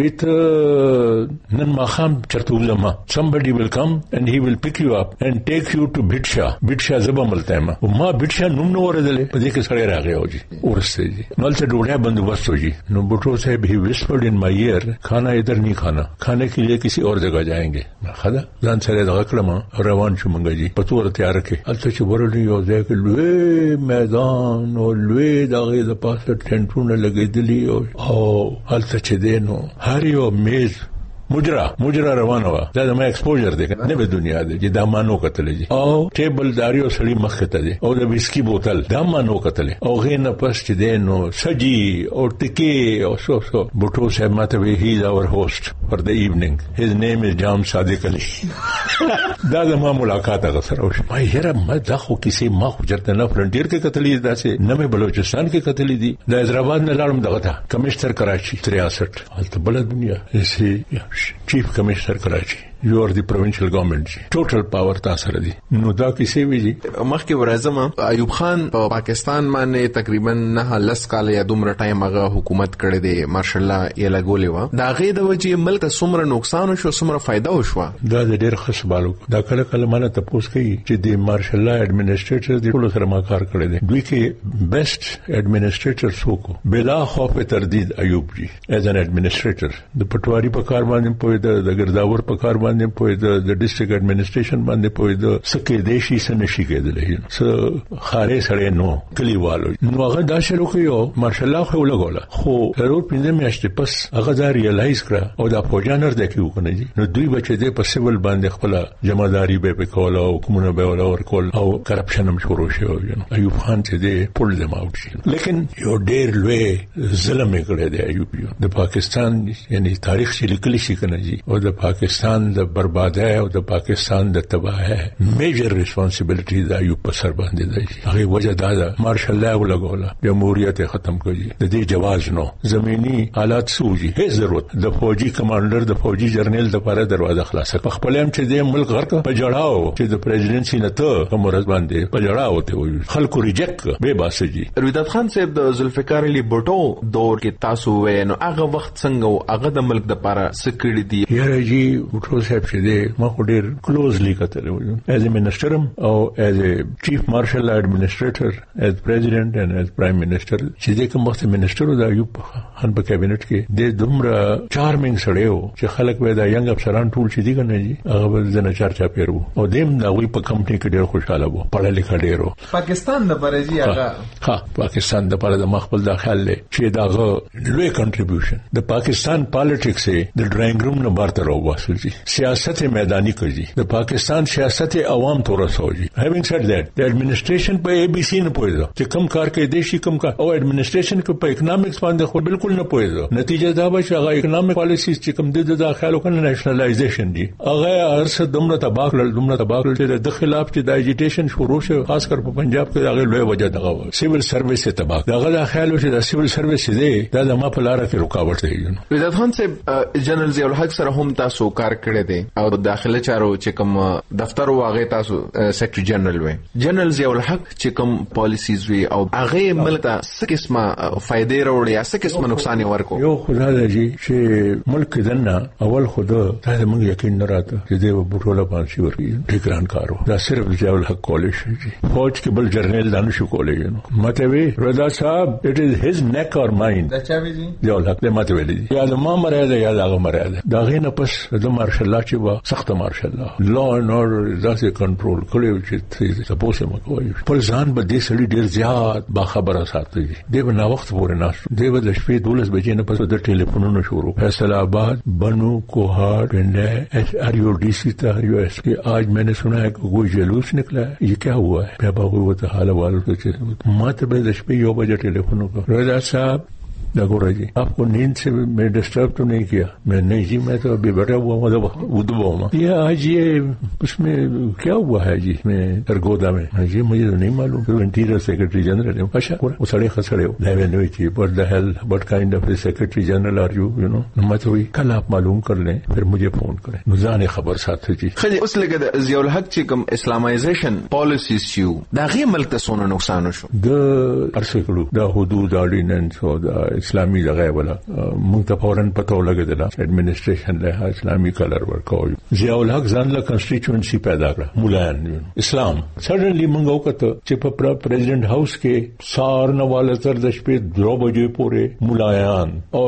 ویت نن ما خام چرته وزما somebody will come and he will pick you up and take you to بټشا زبا ملته ما او ما بټشا نوم نو ورزله په دې کې سړی راغی او جی ورسته جی نو ته ډوډۍ بندوبست وږي نو بوټو صاحب he whispered in my ear खाना इधर नहीं खाना खाने के लिए किसी और जगह जाएंगे خدا ځان سره دغه کړم روان شو مونږ جی پتور تیار کې الته چې ورلې یو ځای کې لوی میدان او لوی دغه د پاسه ټنټونه لګېدلي او الته چې دینو هر یو میز مجرا روانه وا دا ما ایکسپوژر دی نه به دنیا دی چې دا مانو کتل دي او ټیبل داریو سړی مخ کته دي او د ویسکی بوتل دا مانو کتل او غینه پس چې دینو سجی او ټکی او سو بوټو صاحب ماته وی هی اور هوست فور د ایوننگ his name is جام صادق علی دا د ما ملاقات غسر ما یره ما دا خو کیسه ما خو چرته نه فرنټیر کې کتلې دا چې نوې بلوچستان کې کتلې دي د حیدرآباد نه لاړم دغه ته کمشنر کراچي 63 حالت بل دنیا اسی چیف کمشنر کراچي یو ور دی پروینشل ګورنمنت جی ټوټل پاور تاسو ردی نو دا کیسه ویجی مخکې ورځم ایوب خان په پاکستان باندې تقریبا نه لس کال یا دومره ټایم هغه حکومت کړی دی ماشاء الله یې لګولې و دا غي د وجې ملک څومره نقصان شو څومره فائدہ وشو دا ډېر خسبالو دا کله مانه تاسو کوي چې د مارشل الله اډمنسټریټر دی ټول سره ما کار کړی دی دوی کې بیسټ اډمنسټریټر څوک بلا خوف تردید ایوب جی ایز ان اډمنسټریټر د پټواری په کار باندې په د ګرداور په کار باندې پوهه د ډیسټریکټ اډمنسټریشن باندې پوهه د سکه دیشي سنشي کېدلې س خارې سړې نو کلیوالو نو هغه دا شروع کړو مارشال الله خو لګوله خو ضرور پنځه میاشتې پس هغه دا ریلایز کړ او دا پوجانر د کیو کنه جی نو دوی بچی دې په سیول باندې خپل جمعداري به کوله او کومونه به ولا ور کول او کرپشن هم شروع شو ایوب خان چې دې پول دم اوټ شي لیکن یو ډېر لوی ظلم کړی دی ایوب د پاکستان یعنی تاریخ چې لیکل شي کنه جی او د پاکستان د بربادۍ او د پاکستان د تباہی میجر ریسپانسیبিলিټي د ایوب په سر باندې دی هغه وجه دا ده مارشال الله ولګوله جمهوریت ختم کړي د دې جواز نو زميني حالات سوجي هیڅ ضرورت د فوجي کمانډر د فوجي جرنیل د لپاره دروازه خلاصه خپل هم چې د ملک غرق په جړاو چې د پریزیدنسي نه ته کومرز باندې په جړاو ته وي خلکو ریجیکټ به باسجي رویداد خان صاحب د ذوالفقار علي بوټو دور کې تاسو وینو هغه وخت څنګه او هغه د ملک د لپاره سکړی دی یاره جی بوټو صاحب چې دی ما خو ډیر کلوزلی کتل as a minister او as a chief marshal administrator as president and as prime minister چې د کوم وخت منسٹر د ایوب خان په کابینټ کې د دومره چارمینګ سړیو چې خلک وې دا ینګ افسران ټول چې دي کنه جی هغه د نه چارچا پیرو او دیم دا وی په کمپنی کې ډیر خوشاله وو پړل لیکل ډیرو پاکستان د برجی هغه پاکستان د پر د مخبل داخل له چې داغه لوی کنټریبیوشن د پاکستان پالیټکس د ډراینګ روم نه بار تر واسل جی سیاست میدانی کوي د پاکستان سیاست عوام تور سوجي هیوینګ سیډ دیٹ د ایڈمنسټریشن په اے بی سی نه پوهیږي چې کم کار کوي دیشي کم کار او ایڈمنسټریشن کې په اکونومکس باندې خو بالکل نه پوهیږي نتیجه دا به چې هغه اکونومک پالیسیز چې کم د داخلو کنه نېشنلایزیشن دي هغه ارسه دومره تباکل چې د خلاف چې د اجیټیشن شروع شو خاص کر په پنجاب کې هغه لوی وجه دغه سیویل سرویس ته تباک هغه داخلو چې د سیویل سرویس دی دا د ما په لار کې رکاوټ دی رویداد خان صاحب جنرال ضیاء الحق سره هم تاسو کار کړی دی او داخله چارو چې کوم دفتر واغې تاسو سیکریټری جنرال وې جنرال ضیاء الحق چې کوم پالیسیز وی او هغه ملک ته څه قسمه فائدې وروړي یا څه قسمه نقصان ورکو یو خدای دی چې ملک دنه اول خدا ته موږ یقین نه راته چې دی بوټوله باندې ورکی ټیکران کارو دا صرف ضیاء الحق کولای شي فوج کې بل جرنیل دانه شو کولای نو ماته وی رضا صاحب اٹ از هیز نیک اور مایند دا چا وی ضیاء الحق له ماته ویل یا ما مراده یا هغه مراده دا غینه پس د مارشال الله چې وا سخت مارشال الله لا ان اورډر داسې کنټرول کړو چې تاسو مکوئ پر ځان به دې سړي ډیر زیات با خبره ساتي دی به نا وخت پورې ناست دی به د شپې 12 بجې نه پس د ټلیفونونو شروع فیصل آباد بنو کوہاٹ پنڈے آریو ڈی سی تھا اس کے آج میں نے سنا ہے کہ کوئی جلوس نکلا ہے یہ کیا ہوا ہے میں باغ وہ تو حال والوں کے مات بے دش پہ یو بجے ٹیلیفونوں کا رضا صاحب نگورا جی آپ کو نیند سے میں ڈسٹرب تو نہیں کیا میں نہیں جی میں تو ابھی بیٹھا ہوا ہوں ادبا ہوں یہ آج یہ اس میں کیا ہوا ہے جی میں ارگودا میں جی مجھے تو نہیں معلوم انٹیریئر سیکرٹری جنرل ہے اچھا وہ سڑے خسڑے ہو نہیں تھی بٹ دا ہیل بٹ کائنڈ آف سیکرٹری جنرل آر یو یو نو میں تو کل آپ معلوم کر لیں پھر مجھے فون کریں نزان خبر ساتھ جی خلی اس لگے ضیاء الحق چې کوم اسلامایزیشن پالیسیز یو دا غي ملک ته سونه نقصان شو د ارسکلو دا حدود اورډیننس او دا اسلامی دغه ولا موږ ته فورن پته ولګیدل ایڈمنسټریشن له اسلامي کلر ورکوي ضیاء الحق ځان له کنسټیټیوئنسي پیدا کړ مولایان اسلام سډنلی موږ وکړه چې په پریزیدنت هاوس کې سار نه والا تر د شپې 2 بجې پورې مولایان او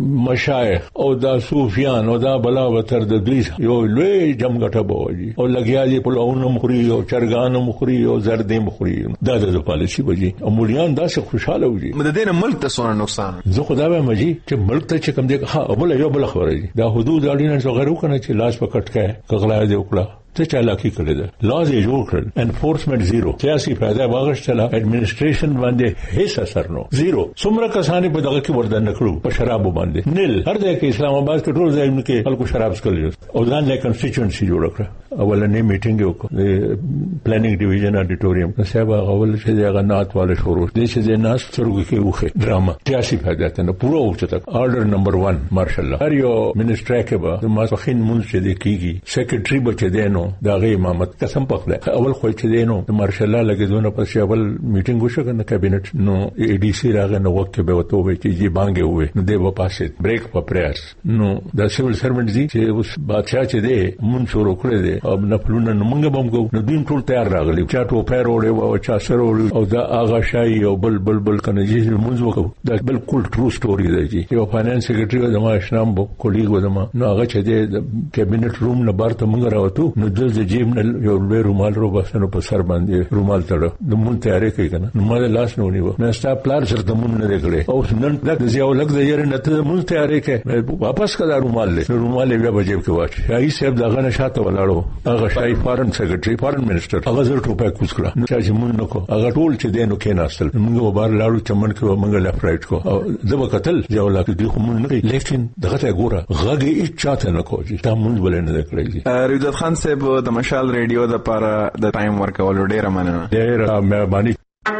مشایخ او دا صوفیان او دا بلا وتر د دوی یو لوی جمګټه بوجي او لګیا دي په لونو مخري او چرګانو مخري او زردې مخري دا د پالیسي بجي او مولایان دا څه خوشاله وږي مددین ملک ته سونه نقصان زه خدای به مجي چې ملک ته چې کوم دی ها اول یو بل خبره دي دا حدود اړینه څنګه وکنه چې لاس پکټ کړه کغلا دې وکړه ته چالاکی کړی ده لاز یې جوړ کړل انفورسمنت زیرو سیاسي فائدہ واغشتله ایڈمنسټریشن باندې هیڅ اثر نو زیرو څومره کسانې په دغه کې ورده نکړو په شراب باندې نل هر ځای کې اسلام آباد کې ټول ځای کې خلکو شراب څکل او ځان له کنسټیټیوئنسي جوړ کړ اولنې میټینګ وکړه پلانینګ ډیویژن اډیټوریم صاحب اول چې هغه نات والے شروع دي چې ناس څرګو کې وخه ډراما سیاسي فائدہ ته نه پوره اوچته آرډر نمبر 1 مارشال الله هر یو منسټر کې به ما خین مونږ چې د کیږي سیکریټري بچ دی نو نو دا غي امامت قسم پخله اول خو چې دینو د مارشال الله لګیدونه په شاول میټینګ وشو کنه کابینټ نو ای ډی سی راغه نو وخت به وته وي چې جی بانګه وي نو دی په پاسه بریک په پریاس نو دا سیول سرونټ دي چې اوس بادشاہ چې دی مون شروع کړی دی او نپلونه موږ بم کو نو دین ټول تیار راغلی چا ټوپه وروړي او چا سره وروړي او دا آغا شای او بل کنه چې مونږ وکړو دا بالکل ټرو سټوري دی چې یو فاینانس سیکریټری د ما اشنام کولیګ و دما نو هغه چې د کابینټ روم نه بارته موږ راوته نو د جیب نه یو لوی رومال رو باسنو په سر باندې رومال تړ د مون تیارې کوي کنه نو ما لاس نه ونیو نه ستا پلار سره د مون نه کړې او نن د زیاو لګ د یاره نته مون تیارې کوي واپس کړه رومال له رومال بیا بجیب کې واچ شای صاحب دغه نشاته ولاړو هغه شای فارن سیکریټری فارن منسٹر هغه زر ټوپه کوس کړه نو چې مون نو کو هغه ټول چې دینو کې ناسل موږ وبار لاړو چمن کې موږ لفت رائټ کو او د وکتل جولا کې دی خو مون نه لیکن دغه ته ګوره غږی هیڅ چاته نه کوي تا مون ولې نه کړی ریاضت خان صاحب د مشال ریډیو د لپاره د ټایم ورکول ډیره مننه ډیره مهرباني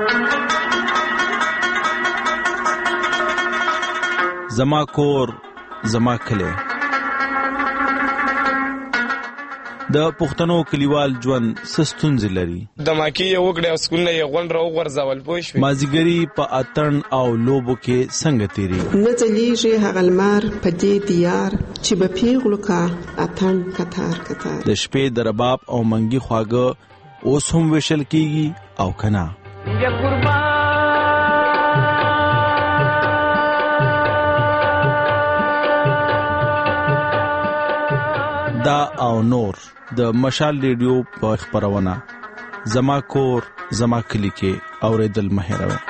زما کور زما کلی د پښتنو کلیوال ژوند سستونز لري د ماکی یو وګړي اسکول نه یو غون راو ورزول پوښ مازیګری په اتن او لوبو کې څنګه تیری نه چلیږي هغلمار په دې دیار چې په پیغلو کا اتن کتار د شپې د رباب او منګي خواږه اوس هم وشل کیږي او کنا یا قربان دا او نور د مشال ریډیو په خبرونه زما کور زما کلی کې اوریدل مهیروي